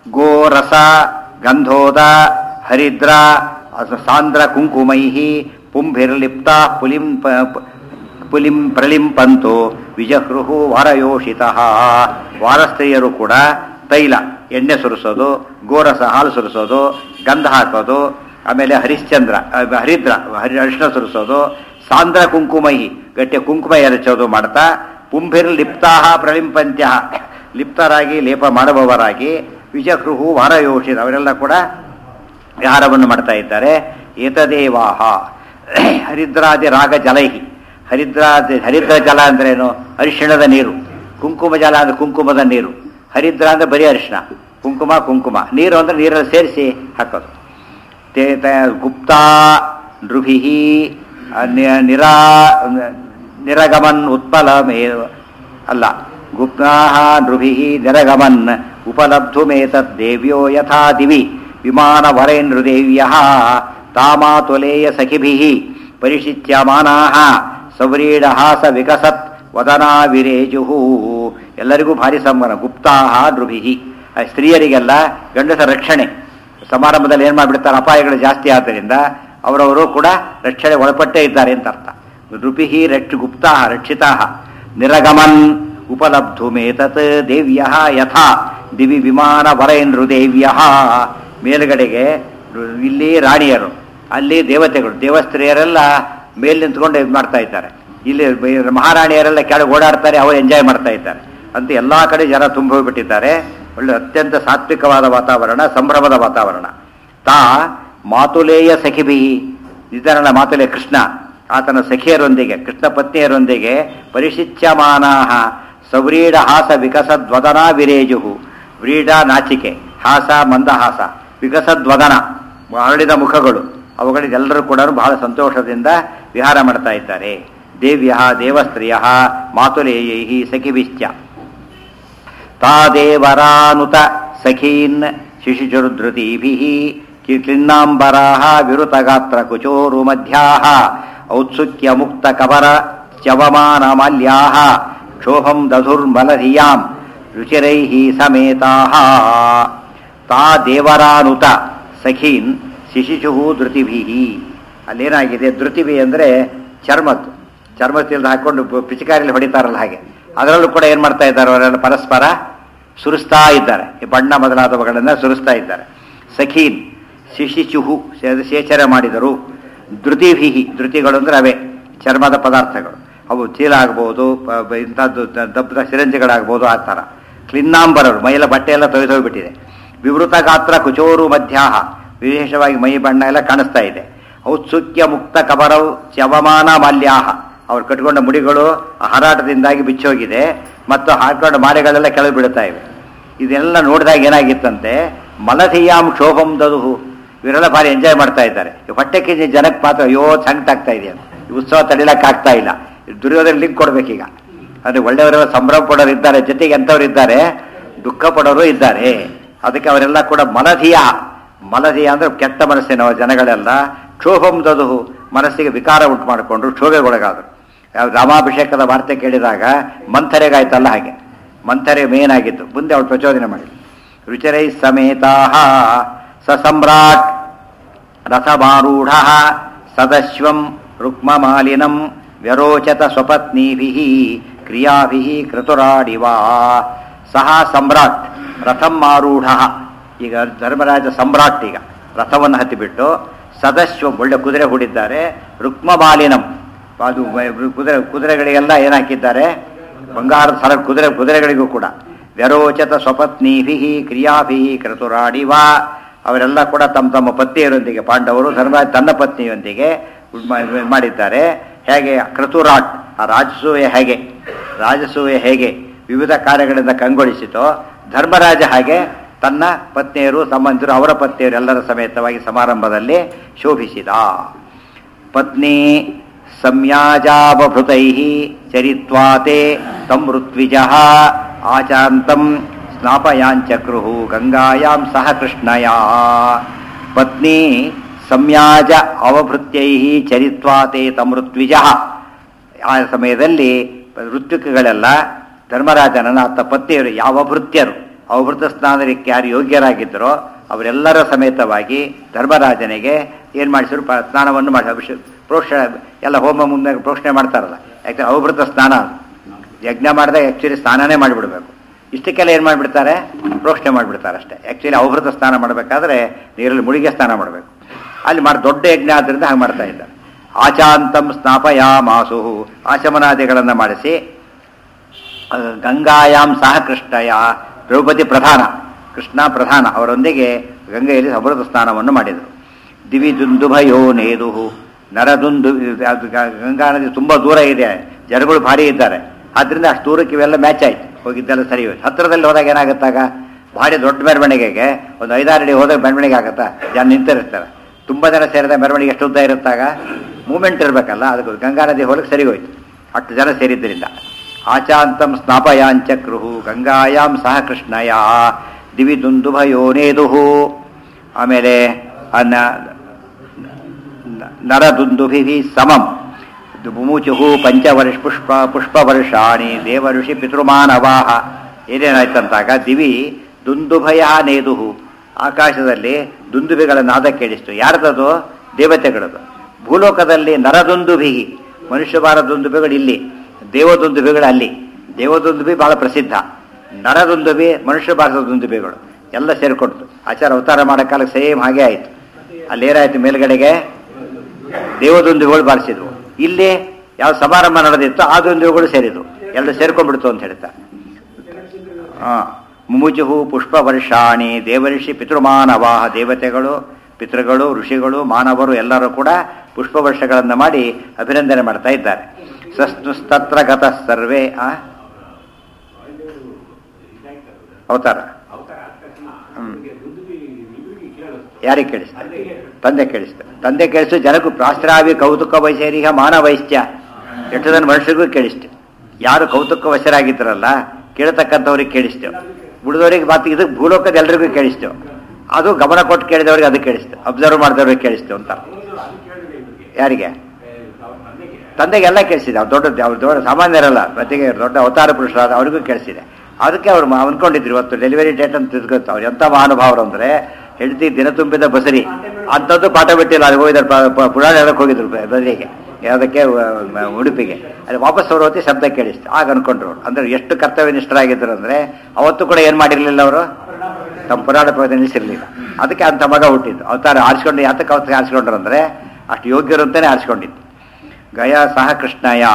ಗೋರಸ ಗಂಧೋದ ಹರಿದ್ರ ಸಾಂದ್ರ ಕುಂಕುಮೈ ಪುಂಭಿರ್ಲಿಪ್ತಾ ಪುಲಿಂ ಪುಲಿಂ ಪ್ರಲಿಂಪಂತು ವಿಜಹೃಹು ವಾರಯೋಷಿತಃ. ವಾರಸ್ತ್ರೀಯರು ಕೂಡ ತೈಲ ಎಣ್ಣೆ ಸುರಿಸೋದು, ಗೋರಸ ಹಾಲು ಸುರಿಸೋದು, ಗಂಧ ಹಾಕೋದು, ಆಮೇಲೆ ಹರಿಶ್ಚಂದ್ರ ಹರಿದ್ರ ಹರಿ ಅರಿಶಿನ ಸುರಿಸೋದು, ಸಾಂದ್ರ ಕುಂಕುಮಹಿ ಗಟ್ಟಿಯ ಕುಂಕುಮ ಎರಚೋದು ಮಾಡ್ತಾ ಪುಂಭಿರ್ ಲಿಪ್ತಾಹ ಪ್ರಲಿಂಪಂತ್ಯ ಲಿಪ್ತರಾಗಿ ಲೇಪ ಮಾಡುವವರಾಗಿ ವಿಜಹೃಹು ವಾರಯೋಷಿತ ಅವರೆಲ್ಲ ಕೂಡ ವಿಹಾರವನ್ನು ಮಾಡ್ತಾ ಇದ್ದಾರೆ. ಏತದೇವಾಹ ಹರಿದ್ರಾದಿ ರಾಗ ಜಲೈಹಿ. ಹರಿದ್ರಾದಿ ಹರಿದ್ರ ಜಲ ಅಂದ್ರೇನು? ಅರಿಶಿಣದ ನೀರು. ಕುಂಕುಮ ಜಲ ಅಂದ್ರೆ ಕುಂಕುಮದ ನೀರು. ಹರಿದ್ರ ಅಂದ್ರೆ ಬರೀ ಅರಿಶಿಣ, ಕುಂಕುಮ ಕುಂಕುಮ ನೀರು ಅಂದ್ರೆ ನೀರಲ್ಲಿ ಸೇರಿಸಿ ಹಾಕೋದು. ತೇ ಗುಪ್ತಾ ನೃಭಿ ನಿರಾ ನಿರಗಮನ್ ಉತ್ಪಲ ಮೇ ಅಲ್ಲ ಗುಪ್ತಾ ನೃಭಿ ನಿರಗಮನ್ ಉಪಲಬ್ಧುಮೇತದ್ ದೇವ್ಯೋ ಯಥಾ ದಿವಿ ವಿಮಾನ ವರೇಂದ್ರದೇವ್ಯ ತಾಮಾತುಲೇಯ ಸಖಿಭಿಃ ಪರಿಶಿಚ್ಯಮಾನಾಃ ಸವ್ರೀಡಹಾಸ ವಿಕಸತ್ ವದನಾ ವಿರೇಜುಃ. ಎಲ್ಲರಿಗೂ ಭಾರಿ ಸಂಭ್ರಮ. ಗುಪ್ತಾಹ ನೃಭಿಃ ಸ್ತ್ರೀಯರಿಗೆಲ್ಲ ಗಂಡಸರ ರಕ್ಷಣೆ. ಸಮಾರಂಭದಲ್ಲಿ ಏನು ಮಾಡಿಬಿಡ್ತಾರೆ, ಅಪಾಯಗಳು ಜಾಸ್ತಿ ಆದ್ದರಿಂದ ಅವರವರು ಕೂಡ ರಕ್ಷಣೆ ಒಳಪಟ್ಟೇ ಇದ್ದಾರೆ ಅಂತ ಅರ್ಥ. ನೃಭಿಃ ರಕ್ಷ ಗುಪ್ತಾಹ ರಕ್ಷಿತಾಃ ನಿರಗಮನ್ ಉಪಲಬ್ಧುಮೇತತ್ ದೇವ್ಯಃ ಯಥಾ ದಿವಿ ವಿಮಾನ ವರೇಂದ್ರ ದೇವ್ಯಃ. ಮೇಲುಗಡೆಗೆ ಇಲ್ಲಿ ರಾಣಿಯರು, ಅಲ್ಲಿ ದೇವತೆಗಳು, ದೇವಸ್ತ್ರೀಯರೆಲ್ಲ ಮೇಲೆ ನಿಂತ್ಕೊಂಡು ಇದು ಮಾಡ್ತಾ ಇದ್ದಾರೆ. ಇಲ್ಲಿ ಮಹಾರಾಣಿಯರೆಲ್ಲ ಕೆಳಗೆ ಓಡಾಡ್ತಾರೆ, ಅವರು ಎಂಜಾಯ್ ಮಾಡ್ತಾ ಇದ್ದಾರೆ ಅಂತ ಎಲ್ಲ ಕಡೆ ಜನ ತುಂಬ ಹೋಗ್ಬಿಟ್ಟಿದ್ದಾರೆ. ಒಳ್ಳೆ ಅತ್ಯಂತ ಸಾತ್ವಿಕವಾದ ವಾತಾವರಣ, ಸಂಭ್ರಮದ ವಾತಾವರಣ. ತಾ ಮಾತುಲೇಯ ಸಖಿಭಿ ನಿಧನ ಮಾತುಲೇ ಕೃಷ್ಣ ಆತನ ಸಖಿಯರೊಂದಿಗೆ ಕೃಷ್ಣ ಪತ್ನಿಯರೊಂದಿಗೆ ಪರಿಶಿಚ್ಯಮಾನಾಹ ಸವ್ರೀಡ ಹಾಸ ವಿಕಸದ್ವದನಾ ವಿರೇಜುಹು. ವ್ರೀಡ ನಾಚಿಕೆ, ಹಾಸ ಮಂದಹಾಸ, ವಿಕಸದ್ವದನ ಅರಳಿದ ಮುಖಗಳು, ಅವುಗಳಿಗೆಲ್ಲರೂ ಕೂಡ ಬಹಳ ಸಂತೋಷದಿಂದ ವಿಹಾರ ಮಾಡ್ತಾ ಇದ್ದಾರೆ. ದೇವ್ಯ ದೇವಸ್ತ್ರೀಯ ಮಾತುಲೇಯೈ ಸಖಿಭಿಶ್ಚ ತಾ ದೇವರಾನುತ ಸಖೀನ್ ಶಿಶುಚುರ್ಧೃತಿಭಿಃ ಕ್ಲಿನ್ನಾಂಬರಾಃ ವಿರುತಗಾತ್ರ ಕುಚೋರು ಮಧ್ಯಾಃ ಔತ್ಸುಕ್ಯ ಮುಕ್ತ ಕಬರ ಚ್ಯವಮಾನ ಮಾಲ್ಯಾಃ ಕ್ಷೋಭಂ ದಧುರ್ಮಲಧಿಯಾಂ ರುಚಿರೈಃ ಸಮೇತಾಃ. ತಾ ದೇವರಾನುತ ಸಖೀನ್ ಶಿಶಿಶುಃ ಧೃತಿಭಿಃ. ಅಲ್ಲೇನಾಗಿದೆ, ಧೃತಿಭಿ ಅಂದರೆ ಚರ್ಮದ್ದು, ಚರ್ಮದಿಂದ ಹಾಕೊಂಡು ಪಿಚಕಾರಿಯಲ್ಲಿ ಹೊಡಿತಾರಲ್ಲ ಹಾಗೆ, ಅದರಲ್ಲೂ ಕೂಡ ಏನು ಮಾಡ್ತಾ ಇದ್ದಾರೆ, ಅವರೆಲ್ಲ ಪರಸ್ಪರ ಸುರಿಸ್ತಾ ಇದ್ದಾರೆ. ಈ ಬಣ್ಣ ಮೊದಲಾದವುಗಳನ್ನು ಸುರಿಸ್ತಾ ಇದ್ದಾರೆ. ಸಖೀನ್ ಶಿಶಿಚುಹು ಶೇಚರ ಮಾಡಿದರು. ಧೃತಿಭಿಹಿ ಧೃತಿಗಳು ಅಂದರೆ ಅವೇ ಚರ್ಮದ ಪದಾರ್ಥಗಳು, ಅವು ಚೀಲ ಆಗ್ಬೋದು, ಇಂಥದ್ದು ದಬ್ಬದ ಸಿರಂಜಿಗಳಾಗ್ಬೋದು, ಆ ಥರ. ಕ್ಲಿನ್ನಾಂಬರರು ಮೈಯೆಲ್ಲ ಬಟ್ಟೆ ಎಲ್ಲ ತೊಯ್ದೋಗ್ಬಿಟ್ಟಿದೆ. ವಿವೃತ ಗಾತ್ರ ಕುಚೋರು ಮಧ್ಯಾಹ ವಿಶೇಷವಾಗಿ ಮೈ ಬಣ್ಣ ಎಲ್ಲ ಕಾಣಿಸ್ತಾ ಇದೆ. ಔತ್ಸುಕ್ಯ ಮುಕ್ತ ಕಬರವು ಚ್ಯವಮಾನ ಮಾಲ್ಯಾಹ ಅವ್ರು ಕಟ್ಕೊಂಡ ಮುಡಿಗಳು ಹಾರಾಟದಿಂದಾಗಿ ಬಿಚ್ಚೋಗಿದೆ ಮತ್ತು ಹಾಕೊಂಡ ಮಾಲೆಗಳೆಲ್ಲ ಕೆಳಗೆ ಬೀಳ್ತಾ ಇವೆ. ಇದೆಲ್ಲ ನೋಡಿದಾಗ ಏನಾಗಿತ್ತಂತೆ, ಮಲಧಿಯಾಂ ಕ್ಷೋಭಂ ದದುಹು ಇವರೆಲ್ಲ ಭಾರಿ ಎಂಜಾಯ್ ಮಾಡ್ತಾ ಇದ್ದಾರೆ. ಹೊಟ್ಟೆಗೆ ಜನಕ್ಕೆ ಮಾತ್ರ ಅಯ್ಯೋ ಸಂಕಟಾಗ್ತಾ ಇದೆ ಅಂತ, ಉತ್ಸವ ತಡಿಲಕ್ಕಾಗ್ತಾ ಇಲ್ಲ. ದುರ್ಯೋಧನ ಲಿಂಕ್ ಕೊಡ್ಬೇಕೀಗ. ಅಂದರೆ ಒಳ್ಳೆಯವರೆಲ್ಲ ಸಂಭ್ರಮ ಪಡೋರು ಇದ್ದಾರೆ, ಜೊತೆಗೆ ಎಂಥವ್ರು ಇದ್ದಾರೆ, ದುಃಖ ಪಡೋರು ಇದ್ದಾರೆ. ಅದಕ್ಕೆ ಅವರೆಲ್ಲ ಕೂಡ ಮಲಧಿಯ ಮಲಧಿಯ ಅಂದರೆ ಕೆಟ್ಟ ಮನಸ್ಸಿನ ಜನಗಳೆಲ್ಲ ಕ್ಷೋಭಂ ದದುಹು ಮನಸ್ಸಿಗೆ ವಿಕಾರ ಉಂಟು ಮಾಡಿಕೊಂಡ್ರು, ಕ್ಷೋಭೆಗೊಳಗಾದರು. ರಾಮಾಭಿಷೇಕದ ವಾರ್ತೆ ಕೇಳಿದಾಗ ಮಂಥರೆಗಾಯ್ತಲ್ಲ ಹಾಗೆ, ಮಂಥರೆ ಮೇನ್ ಆಗಿತ್ತು. ಮುಂದೆ ಅವಳು ಪ್ರಚೋದನೆ ಮಾಡಿ ರುಚಿರೈ ಸಮೇತಾಹ ಸ ಸಮ್ರಾಟ್ ರಥಮಾರೂಢ ಸದಶ್ವಂ ರುಕ್ಮಮಾಲಿನಂ ವ್ಯರೋಚತ ಸ್ವಪತ್ನೀಭಿಃ ಕ್ರಿಯಾಭಿಃ ಕ್ರತುರಾಡಿವಾ. ಸಹ ಸಮ್ರಾಟ್ ರಥಂ ಆರೂಢ. ಈಗ ಧರ್ಮರಾಜ ಸಮ್ರಾಟ್ ಈಗ ರಥವನ್ನು ಹತ್ತಿಬಿಟ್ಟು ಸದಸ್ವ ಒಳ್ಳೆ ಕುದುರೆ ಹೂಡಿದ್ದಾರೆ. ರುಕ್ಮಮಾಲಿನಂ ಅದು ಕುದುರೆ ಕುದುರೆಗಳಿಗೆಲ್ಲ ಏನಾಕಿದ್ದಾರೆ, ಬಂಗಾರದ ಸರ ಕುದುರೆ ಕುದುರೆಗಳಿಗೂ ಕೂಡ. ವ್ಯರೋಚತ ಸ್ವಪತ್ನೀಭಿ ಕ್ರಿಯಾಭಿ ಕ್ರತುರಾಡಿವಾ. ಅವರೆಲ್ಲ ಕೂಡ ತಮ್ಮ ತಮ್ಮ ಪತ್ನಿಯರೊಂದಿಗೆ, ಪಾಂಡವರು ಧರ್ಮರಾಜ ತನ್ನ ಪತ್ನಿಯೊಂದಿಗೆ ಮಾಡಿದ್ದಾರೆ. ಹೇಗೆ ಕ್ರತುರಾಟ್ ಆ ರಾಜಸೂಯ ಹೇಗೆ ರಾಜಸೂಯ ಹೇಗೆ ವಿವಿಧ ಕಾರ್ಯಗಳಿಂದ ಕಂಗೊಳಿಸಿತೋ, ಧರ್ಮರಾಜ ಹಾಗೆ ತನ್ನ ಪತ್ನಿಯರು ಸಂಬಂಧಿರು ಅವರ ಪತ್ನಿಯರು ಎಲ್ಲರ ಸಮೇತವಾಗಿ ಸಮಾರಂಭದಲ್ಲಿ ಶೋಭಿಸಿದ. ಪತ್ನಿ ಸಂಯಾಜಾವಭೃತೈ ಚರಿತ್ವಾತೆ ತಂ ಋತ್ವಿಜಃ ಆಚಾಂತಂ ಸ್ನಾಪಯಾಂಚಕ್ರುಹು ಗಂಗಾಯಾಂ ಸಹ ಕೃಷ್ಣಯ. ಪತ್ನಿ ಸಂಯಾಜ ಅವಭೃತ್ಯೈ ಚರಿತ್ವಾತೆ ತಂ ಋತ್ವಿಜಃ. ಆ ಸಮಯದಲ್ಲಿ ಋತ್ವಿಕಗಳೆಲ್ಲ ಧರ್ಮರಾಜನನ್ನ ಆತ ಪತ್ನಿಯರು ಯಾವ ಭೃತ್ಯರು ಅವಭೃತ ಸ್ನಾನಕ್ಕೆ ಯಾರು ಯೋಗ್ಯರಾಗಿದ್ದರೋ ಅವರೆಲ್ಲರ ಸಮೇತವಾಗಿ ಧರ್ಮರಾಜನಿಗೆ ಏನು ಮಾಡಿಸಿದ್ರು, ಪ ಸ್ನಾನವನ್ನು ಮಾಡಿ ಅಭಿಷೇಕ ಪ್ರೋಕ್ಷಣೆ ಎಲ್ಲ ಹೋಮ ಮುಂದೆ ಪ್ರೋಕ್ಷಣೆ ಮಾಡ್ತಾರಲ್ಲ, ಯಾಕಂದ್ರೆ ಅವಭೃತ ಸ್ನಾನ ಅದು. ಯಜ್ಞ ಮಾಡಿದಾಗ ಆ್ಯಕ್ಚುಲಿ ಸ್ನಾನನೇ ಮಾಡಿಬಿಡ್ಬೇಕು. ಇಷ್ಟಕ್ಕೆಲ್ಲ ಏನು ಮಾಡಿಬಿಡ್ತಾರೆ, ಪ್ರೋಕ್ಷಣೆ ಮಾಡಿಬಿಡ್ತಾರೆ ಅಷ್ಟೇ. ಆ್ಯಕ್ಚುಲಿ ಅವಭೃತ ಸ್ನಾನ ಮಾಡಬೇಕಾದ್ರೆ ನೀರಲ್ಲಿ ಮುಳುಗೆ ಸ್ನಾನ ಮಾಡಬೇಕು. ಅಲ್ಲಿ ಮಾಡಿ ದೊಡ್ಡ ಯಜ್ಞ ಆದ್ದರಿಂದ ಹಾಗೆ ಮಾಡ್ತಾ ಇದ್ದಾರೆ. ಆಚಾಂತಂ ಸ್ನಾಪಯಾಮಾಸು, ಆಚಮನಾದಿಗಳನ್ನು ಮಾಡಿಸಿ ಗಂಗಾಯಾಮ್ ಸಹ ಕೃಷ್ಣಯ, ದ್ರೌಪದಿ ಪ್ರಧಾನ, ಕೃಷ್ಣ ಪ್ರಧಾನ, ಅವರೊಂದಿಗೆ ಗಂಗೆಯಲ್ಲಿ ಅಮೃತ ಸ್ನಾನವನ್ನು ಮಾಡಿದರು. ದಿವಿ ದುಂದುಭಯೋ ನೇದು ನರದುಂದು, ಗಂಗಾ ನದಿ ತುಂಬ ದೂರ ಇದೆ, ಜನಗಳು ಭಾರಿ ಇದ್ದಾರೆ, ಆದ್ದರಿಂದ ಅಷ್ಟು ದೂರಕ್ಕೆ ಇವೆಲ್ಲ ಮ್ಯಾಚ್ ಆಯ್ತು, ಹೋಗಿದ್ದೆಲ್ಲ ಸರಿ ಹೋಯ್ತು. ಹತ್ತಿರದಲ್ಲಿ ಹೋದಾಗ ಏನಾಗುತ್ತಾಗ ಭಾರಿ ದೊಡ್ಡ ಮೆರವಣಿಗೆಗೆ ಒಂದು ಐದಾರು ಅಡಿ ಹೋದಾಗ ಮೆರವಣಿಗೆ ಆಗುತ್ತಾ, ಜನ ನಿಂತಿರ್ತಾರೆ. ತುಂಬ ಜನ ಸೇರಿದ ಮೆರವಣಿಗೆ ಎಷ್ಟು ಉದ್ದ ಇರುತ್ತಾಗ ಮೂಮೆಂಟ್ ಇರಬೇಕಲ್ಲ, ಅದಕ್ಕೆ ಗಂಗಾ ನದಿ ಹೋಗಕ್ಕೆ ಸರಿ ಹೋಯ್ತು, ಅಷ್ಟು ಜನ ಸೇರಿದ್ದರಿಂದ. ಆಚಾಂತಂ ಸ್ನಾಪಯಾಂಚಕ್ರುಹು ಗಂಗಾಯಾಂ ಸಹ ಕೃಷ್ಣಯ ದಿವಿ ದುಂದುಭಯೋನೇದುಹು. ಆಮೇಲೆ ಅನ್ನ ನರದುಂದುಭಿ ಸಮಂ ಮುಮುಚುಹು ಪಂಚವರ್ಷ ಪುಷ್ಪ ಪುಷ್ಪವರ್ಷಾಣಿ ದೇವಋಷಿ ಪಿತೃಮಾನವಾಹ. ಏನೇನಾಯ್ತಂತಾಗ ದಿವಿ ದುಂದುಭಯ ನೇದುಹು, ಆಕಾಶದಲ್ಲಿ ದುಂದುಭಿಗಳ ನಾದ ಕೇಳಿಸ್ತು. ಯಾರ್ದದು? ದೇವತೆಗಳದು. ಭೂಲೋಕದಲ್ಲಿ ನರದುಂದುಭಿಹಿ, ಮನುಷ್ಯಬಾರ ದುಂದುಭಿಗಳು ಇಲ್ಲಿ, ದೇವದುಂದುಭಿಗಳು ಅಲ್ಲಿ. ದೇವದುಂದುಭಿ ಬಹಳ ಪ್ರಸಿದ್ಧ, ನರದುಂದುಭಿ ಮನುಷ್ಯ ಬಾರದ ದುಂದುಭಿಗಳು ಎಲ್ಲ ಸೇರಿಕೊಡ್ತು. ಆಚಾರ ಅವತಾರ ಮಾಡೋ ಕಾಲಕ್ಕೆ ಸೇಮ್ ಹಾಗೆ ಆಯಿತು. ಅಲ್ಲಿ ಏನಾಯ್ತು, ಮೇಲ್ಗಡೆಗೆ ದೇವದುಂದುಭಿಗಳು ಬಾರಿಸಿದ್ವು, ಇಲ್ಲಿ ಯಾವ ಸಮಾರಂಭ ನಡೆದಿತ್ತು ಆ ದುಂದುಭಿಗಳು ಸೇರಿದ್ವು, ಎಲ್ಲ ಸೇರ್ಕೊಂಡ್ಬಿಡ್ತು ಅಂತ ಹೇಳ್ತಾರೆ. ಹಾಂ, ಮುಮುಜುಹು ಪುಷ್ಪ ವರ್ಷಾಣಿ ದೇವಋಷಿ ಪಿತೃಮಾನವಾಹ, ದೇವತೆಗಳು ಪಿತೃಗಳು ಋಷಿಗಳು ಮಾನವರು ಎಲ್ಲರೂ ಕೂಡ ಪುಷ್ಪ ವರ್ಷಗಳನ್ನು ಮಾಡಿ ಅಭಿನಂದನೆ ಮಾಡ್ತಾ ಇದ್ದಾರೆ. ಸಸ್ತುಸ್ತತ್ರ ಗತಃ ಸರ್ವೇ. ಆ ಅವತಾರ ಹ್ಮ್ ಯಾರಿಗೆ ಕೇಳಿಸ್ತಾರೆ? ತಂದೆ ಕೇಳಿಸ್ತಾರೆ. ತಂದೆ ಕೇಳಿಸ್ತು ಜನಕ್ಕೂ ಪ್ರಾಸ್ತ್ರಾವಿ ಕೌತುಕ ವೈಸೇರಿಹ ಮಾನವೈಶ್ಯ, ಎಷ್ಟು ಜನ ಮನುಷ್ಯರಿಗೂ ಕೇಳಿಸ್ತೇವೆ. ಯಾರು ಕೌತುಕ ವಶರಾಗಿದ್ದಾರಲ್ಲ ಕೇಳತಕ್ಕಂಥವ್ರಿಗೆ ಕೇಳಿಸ್ತೇವೆ, ಉಳಿದವರಿಗೆ ಮಾತು ಇದಕ್ಕೆ ಭೂಲೋಕದ ಎಲ್ರಿಗೂ ಕೇಳಿಸ್ತೇವೆ. ಅದು ಗಮನ ಕೊಟ್ಟು ಕೇಳಿದವ್ರಿಗೆ ಅದು ಕೇಳಿಸ್ತೇವೆ, ಅಬ್ಸರ್ವ್ ಮಾಡಿದವ್ರಿಗೆ ಕೇಳಿಸ್ತೇವೆ ಅಂತ. ಯಾರಿಗೆ? ತಂದೆಗೆಲ್ಲ ಕೇಳಿಸಿದೆ. ಅವ್ರು ದೊಡ್ಡ ಅವ್ರು ದೊಡ್ಡ ಸಾಮಾನ್ಯರಲ್ಲ, ಪ್ರತಿಗೆ ದೊಡ್ಡ ಅವತಾರ ಪುರುಷರಾದ ಅವ್ರಿಗೂ ಕೇಳಿಸಿದೆ. ಅದಕ್ಕೆ ಅವ್ರು ಅಂದ್ಕೊಂಡಿದ್ರು ಇವತ್ತು ಡೆಲಿವರಿ ಡೇಟ್ ಅಂತ ತಿಳ್ಕೊತ. ಅವ್ರು ಎಂಥ ಮಹಾನುಭಾವರು ಅಂದರೆ ಹೆಂಡತಿ ದಿನ ತುಂಬಿದ ಬಸರಿ ಅಂಥದ್ದು ಪಾಠ ಬಿಟ್ಟಿಲ್ಲ. ಅಲ್ಲಿ ಹೋಗಿದ್ದಾರೆ, ಪುರಾಣ ಹೇಳಕ್ಕೆ ಹೋಗಿದ್ರು ಬದಲಿಗೆ, ಯಾವುದಕ್ಕೆ ಉಡುಪಿಗೆ. ಅಲ್ಲಿ ವಾಪಸ್ ಅವರು ಹೊತ್ತಿ ಶಬ್ದ ಕೇಳಿಸ್ತು. ಆಗ ಅನ್ಕೊಂಡ್ರು ಅಂದರೆ ಎಷ್ಟು ಕರ್ತವ್ಯನಿಷ್ಠರಾಗಿದ್ದರು ಅಂದರೆ ಅವತ್ತು ಕೂಡ ಏನು ಮಾಡಿರಲಿಲ್ಲ, ಅವರು ತಮ್ಮ ಪುರಾಣ ಪ್ರವಚನ ನಿಲ್ಲಿಸಿರಲಿಲ್ಲ. ಅದಕ್ಕೆ ಅಂಥ ಮಗ ಹುಟ್ಟಿದ್ದು. ಅವತಾರ ಆರಿಸ್ಕೊಂಡು ಯಾತಕ್ಕೆ ಅವತ್ತಿಗೆ ಆರಿಸ್ಕೊಂಡ್ರು ಅಂದರೆ ಅಷ್ಟು ಯೋಗ್ಯರು ಅಂತಲೇ ಆರಿಸ್ಕೊಂಡಿದ್ದು. ಗಯ ಸಹ ಕೃಷ್ಣಯ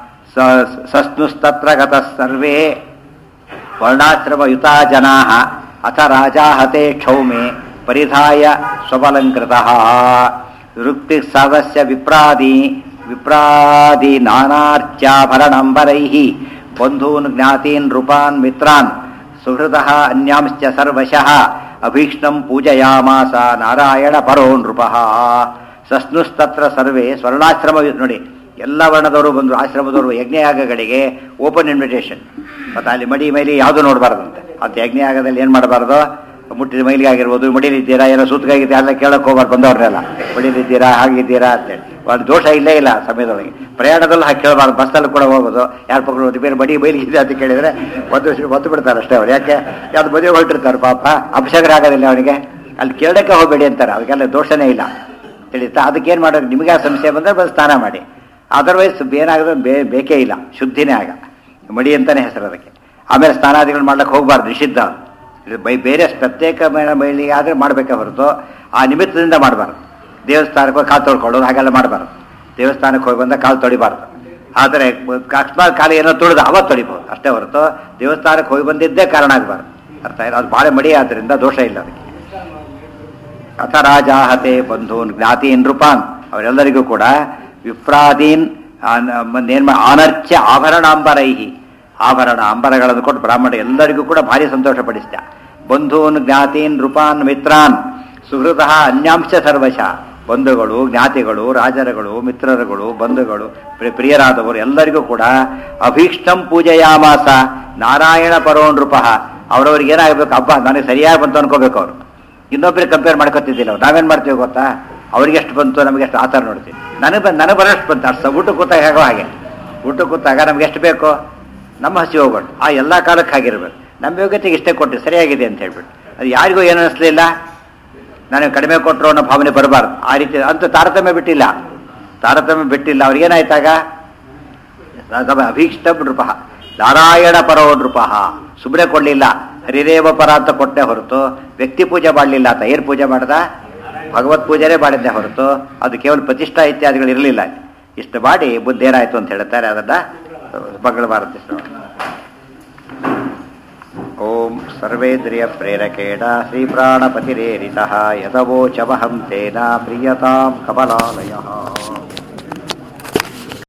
ಸಸ್ನುಸ್ತತ್ರ ಗತಃ ಸರ್ವೇ ವರ್ಣಾಶ್ರಮಯುತಾ ಜನಾ ಅಥ ರಾಜಾ ಹತೆ ಕ್ಷೌಮೆ ಪರಿಧಾಯ ಸ್ವಬಲಂಕೃತಃ ಋಕ್ತಿ ಸದಸ್ಯ ವಿಪ್ರಾದಿ ವಿಪ್ರಾದಿ ನಾನಾರ್ಚಾಭರಣಂಬರೈಃ ಬಂಧೂನ್ ಜ್ಞಾತೀನ್ ರೂಪಾನ್ ಮಿತ್ರಾನ್ ಸುಹೃದಃ ಅನ್ಯಾಂಶ್ಚ ಸರ್ವಶಃ ಅಭೀಕ್ಷ್ಣಂ ಪೂಜಯಾಮಾಸ ನಾರಾಯಣ ಪರೋ ನೃಪಃ. ಸಸ್ನುಸ್ತತ್ರ ಸರ್ವೇ ಸ್ವರ್ಣಾಶ್ರಮ. ನೋಡಿ, ಎಲ್ಲ ವರ್ಣದವರು ಬಂದರು, ಆಶ್ರಮದವರು. ಯಜ್ಞಯಾಗಗಳಿಗೆ ಓಪನ್ ಇನ್ವಿಟೇಷನ್. ಮತ್ತು ಅಲ್ಲಿ ಮಡಿ ಮೈಲಿ ಯಾವುದು ನೋಡಬಾರ್ದಂತೆ. ಅಂತ ಯಜ್ಞಯಾಗದಲ್ಲಿ ಏನು ಮಾಡಬಾರ್ದು, ಮುಟ್ಟಿದ ಮೈಲಿಗೆ ಆಗಿರ್ಬೋದು, ಮಡಿಲಿದ್ದೀರಾ, ಏನೋ ಸೂತ್ಕಾಗಿದ್ದೆ ಎಲ್ಲ ಕೇಳಕ್ಕೆ ಹೋಗ್ಬಾರ್ದು ಬಂದವ್ರನ್ನೆಲ್ಲ. ಮಡಿಲಿದ್ದೀರಾ, ಹಾಗಿದ್ದೀರಾ ಅಂತೇಳಿ ಒಂದು ದೋಷ ಇಲ್ಲೇ ಇಲ್ಲ ಸಮಯದೊಳಗೆ. ಪ್ರಯಾಣದಲ್ಲೂ ಹಾಗೆ ಕೇಳಬಾರ್ದು. ಬಸ್ಸಲ್ಲಿ ಕೂಡ ಹೋಗೋದು, ಯಾರು ಪಕ್ಕದ ಬೇರೆ ಮಡಿ ಮೈಲಿಗಿದೆ ಅಂತ ಕೇಳಿದರೆ ಒಂದು ಒತ್ತು ಬಿಡ್ತಾರೆ ಅಷ್ಟೇ ಅವ್ರು. ಯಾಕೆ ಯಾವ್ದು ಮದುವೆ ಹೊರಟಿರ್ತಾರೆ ಪಾಪ, ಅಪಶಕರ ಆಗೋದಿಲ್ಲ ಅವನಿಗೆ. ಅಲ್ಲಿ ಕೇಳಕ್ಕೆ ಹೋಗಬೇಡಿ ಅಂತಾರೆ. ಅದಕ್ಕೆಲ್ಲ ದೋಷನೇ ಇಲ್ಲ ತಿಳಿತಾ. ಅದಕ್ಕೇನು ಮಾಡೋದು, ನಿಮಗೆ ಆ ಸಮಸ್ಯೆ ಬಂದರೆ ಬಂದು ಸ್ನಾನ ಮಾಡಿ. ಅದರ್ವೈಸ್ ಏನಾಗೋದು ಬೇ ಬೇಕೇ ಇಲ್ಲ, ಶುದ್ಧಿನೇ ಆಗ. ಮಡಿ ಅಂತಲೇ ಹೆಸರು ಅದಕ್ಕೆ. ಆಮೇಲೆ ಸ್ನಾನಾದಿಗಳು ಮಾಡ್ಲಿಕ್ಕೆ ಹೋಗಬಾರ್ದು, ನಿಷಿದ್ಧ. ಇದು ಬೈ ಬೇರೆ ಪ್ರತ್ಯೇಕ ಮಹಿಳೆಗೆ ಆದರೆ ಮಾಡಬೇಕೇ ಹೊರತು ಆ ನಿಮಿತ್ತದಿಂದ ಮಾಡಬಾರ್ದು. ದೇವಸ್ಥಾನಕ್ಕೆ ಹೋಗಿ ಕಾಲು ತೊಳ್ಕೊಳ್ಳೋದು ಹಾಗೆಲ್ಲ ಮಾಡಬಾರ್ದು. ದೇವಸ್ಥಾನಕ್ಕೆ ಹೋಗಿ ಬಂದಾಗ ಕಾಲು ತೊಳಿಬಾರ್ದು. ಆದರೆ ಅಕಸ್ಮಾತ್ ಕಾಲು ಏನೋ ತೊಳೆದು ಅವತ್ತು ತೊಳಿಬೋದು ಅಷ್ಟೇ ಹೊರತು ದೇವಸ್ಥಾನಕ್ಕೆ ಹೋಗಿ ಬಂದಿದ್ದೇ ಕಾರಣ ಆಗಬಾರ್ದು. ಅರ್ಥ ಇಲ್ಲ, ಅದು ಭಾಳ ಮಡಿ ಆದ್ದರಿಂದ ದೋಷ ಇಲ್ಲ ಅದಕ್ಕೆ. ಅಥ ರಾಜಾಹತೆ ಬಂಧೂನ್ ಜ್ಞಾತೀನ್ ನೃಪಾನ್, ಅವರೆಲ್ಲರಿಗೂ ಕೂಡ ವಿಪ್ರಾದೀನ್ ಏನ್ ಆನರ್ಚ್ಯ ಆಭರಣಾಂಬರೈಹಿ, ಆಭರಣ ಅಂಬರಗಳನ್ನು ಕೊಟ್ಟು ಬ್ರಾಹ್ಮಣ ಎಲ್ಲರಿಗೂ ಕೂಡ ಭಾರಿ ಸಂತೋಷ ಪಡಿಸ್ತ. ಬಂಧೂನ್ ಜ್ಞಾತೀನ್ ನೃಪಾನ್ ಮಿತ್ರಾನ್ ಸುಹೃತಃ ಅನ್ಯಾಂಶ ಸರ್ವಶಃ, ಬಂಧುಗಳು ಜ್ಞಾತಿಗಳು ರಾಜರುಗಳು ಮಿತ್ರರುಗಳು ಬಂಧುಗಳು ಪ್ರಿಯರಾದವರು ಎಲ್ಲರಿಗೂ ಕೂಡ ಅಭೀಷ್ಟಂ ಪೂಜೆಯಾಮಾಸ ನಾರಾಯಣ ಪರೋ ನೃಪಃ. ಅವರವ್ರಿಗೆ ಏನಾಗಬೇಕು, ಹಬ್ಬ ನನಗೆ ಸರಿಯಾಗಿ ಬಂತು ಅನ್ಕೋಬೇಕು. ಅವರು ಇನ್ನೊಬ್ಬರಿಗೆ ಕಂಪೇರ್ ಮಾಡ್ಕೊತಿದ್ದಿಲ್ಲ. ಅವ್ರು ನಾವೇನು ಮಾಡ್ತೀವಿ ಗೊತ್ತಾ, ಅವ್ರಿಗೆ ಎಷ್ಟು ಬಂತು ನಮಗೆ ಎಷ್ಟು ಆ ಥರ ನೋಡ್ತೀವಿ. ನನಗೆ ಬಂದು ನನಗೆ ಬರೋಷ್ಟು ಬಂತು ಅಷ್ಟು. ಊಟಕ್ಕೆ ಕೂತಾಗ ಹೇಗೋ ಹಾಗೆ, ಊಟಕ್ಕೆ ಕೂತಾಗ ನಮ್ಗೆ ಎಷ್ಟು ಬೇಕೋ ನಮ್ಮ ಹಸಿ ಹೋಗ್ಬಾರ್ದು. ಆ ಎಲ್ಲ ಕಾಲಕ್ಕೆ ಆಗಿರ್ಬೇಕು. ನಮ್ಮ ಯೋಗ್ಯತೆಗೆ ಇಷ್ಟೇ ಕೊಟ್ಟು ಸರಿಯಾಗಿದೆ ಅಂತ ಹೇಳ್ಬಿಟ್ಟು ಅದು ಯಾರಿಗೂ ಏನು ಅನ್ನಿಸ್ಲಿಲ್ಲ, ನನಗೆ ಕಡಿಮೆ ಕೊಟ್ಟರು ಅನ್ನೋ ಭಾವನೆ ಬರಬಾರ್ದು. ಆ ರೀತಿ ಅಂತ ತಾರತಮ್ಯ ಬಿಟ್ಟಿಲ್ಲ, ತಾರತಮ್ಯ ಬಿಟ್ಟಿಲ್ಲ. ಅವ್ರಿಗೇನಾಯ್ತಾಗ ಅಭೀಷ್ಟ ನೃಪ ನಾರಾಯಣ ಪರೋ ನೃಪ, ಸುಮ್ಮನೆ ಕೊಡಲಿಲ್ಲ, ಹರಿರೇವ ಪರ ಅಂತ ಕೊಟ್ಟೆ ಹೊರತು ವ್ಯಕ್ತಿ ಪೂಜೆ ಮಾಡಲಿಲ್ಲ. ಆತ ಏನು ಪೂಜೆ ಮಾಡ್ದ? ಭಗವತ್ ಪೂಜೆನೇ ಮಾಡಿದ್ದೆ ಹೊರತು ಅದು ಕೇವಲ ಪ್ರತಿಷ್ಠಾ ಇತ್ಯಾದಿಗಳು ಇರಲಿಲ್ಲ. ಇಷ್ಟು ಮಾಡಿ ಬುದ್ಧಿ ಏನಾಯಿತು ಅಂತ ಹೇಳ್ತಾರೆ, ಅದನ್ನು ಮಂಗಳವಾರ. ಓಂ ಸರ್ವೇಂದ್ರಿಯ ಪ್ರೇರಕೇಣ ಶ್ರೀ ಪ್ರಾಣಪತಿರೇರಿತಃ ಯದವೋಚಮಹಂ ತೇನ ಪ್ರಿಯತಾಂ ಕಮಲಾಲಯಃ.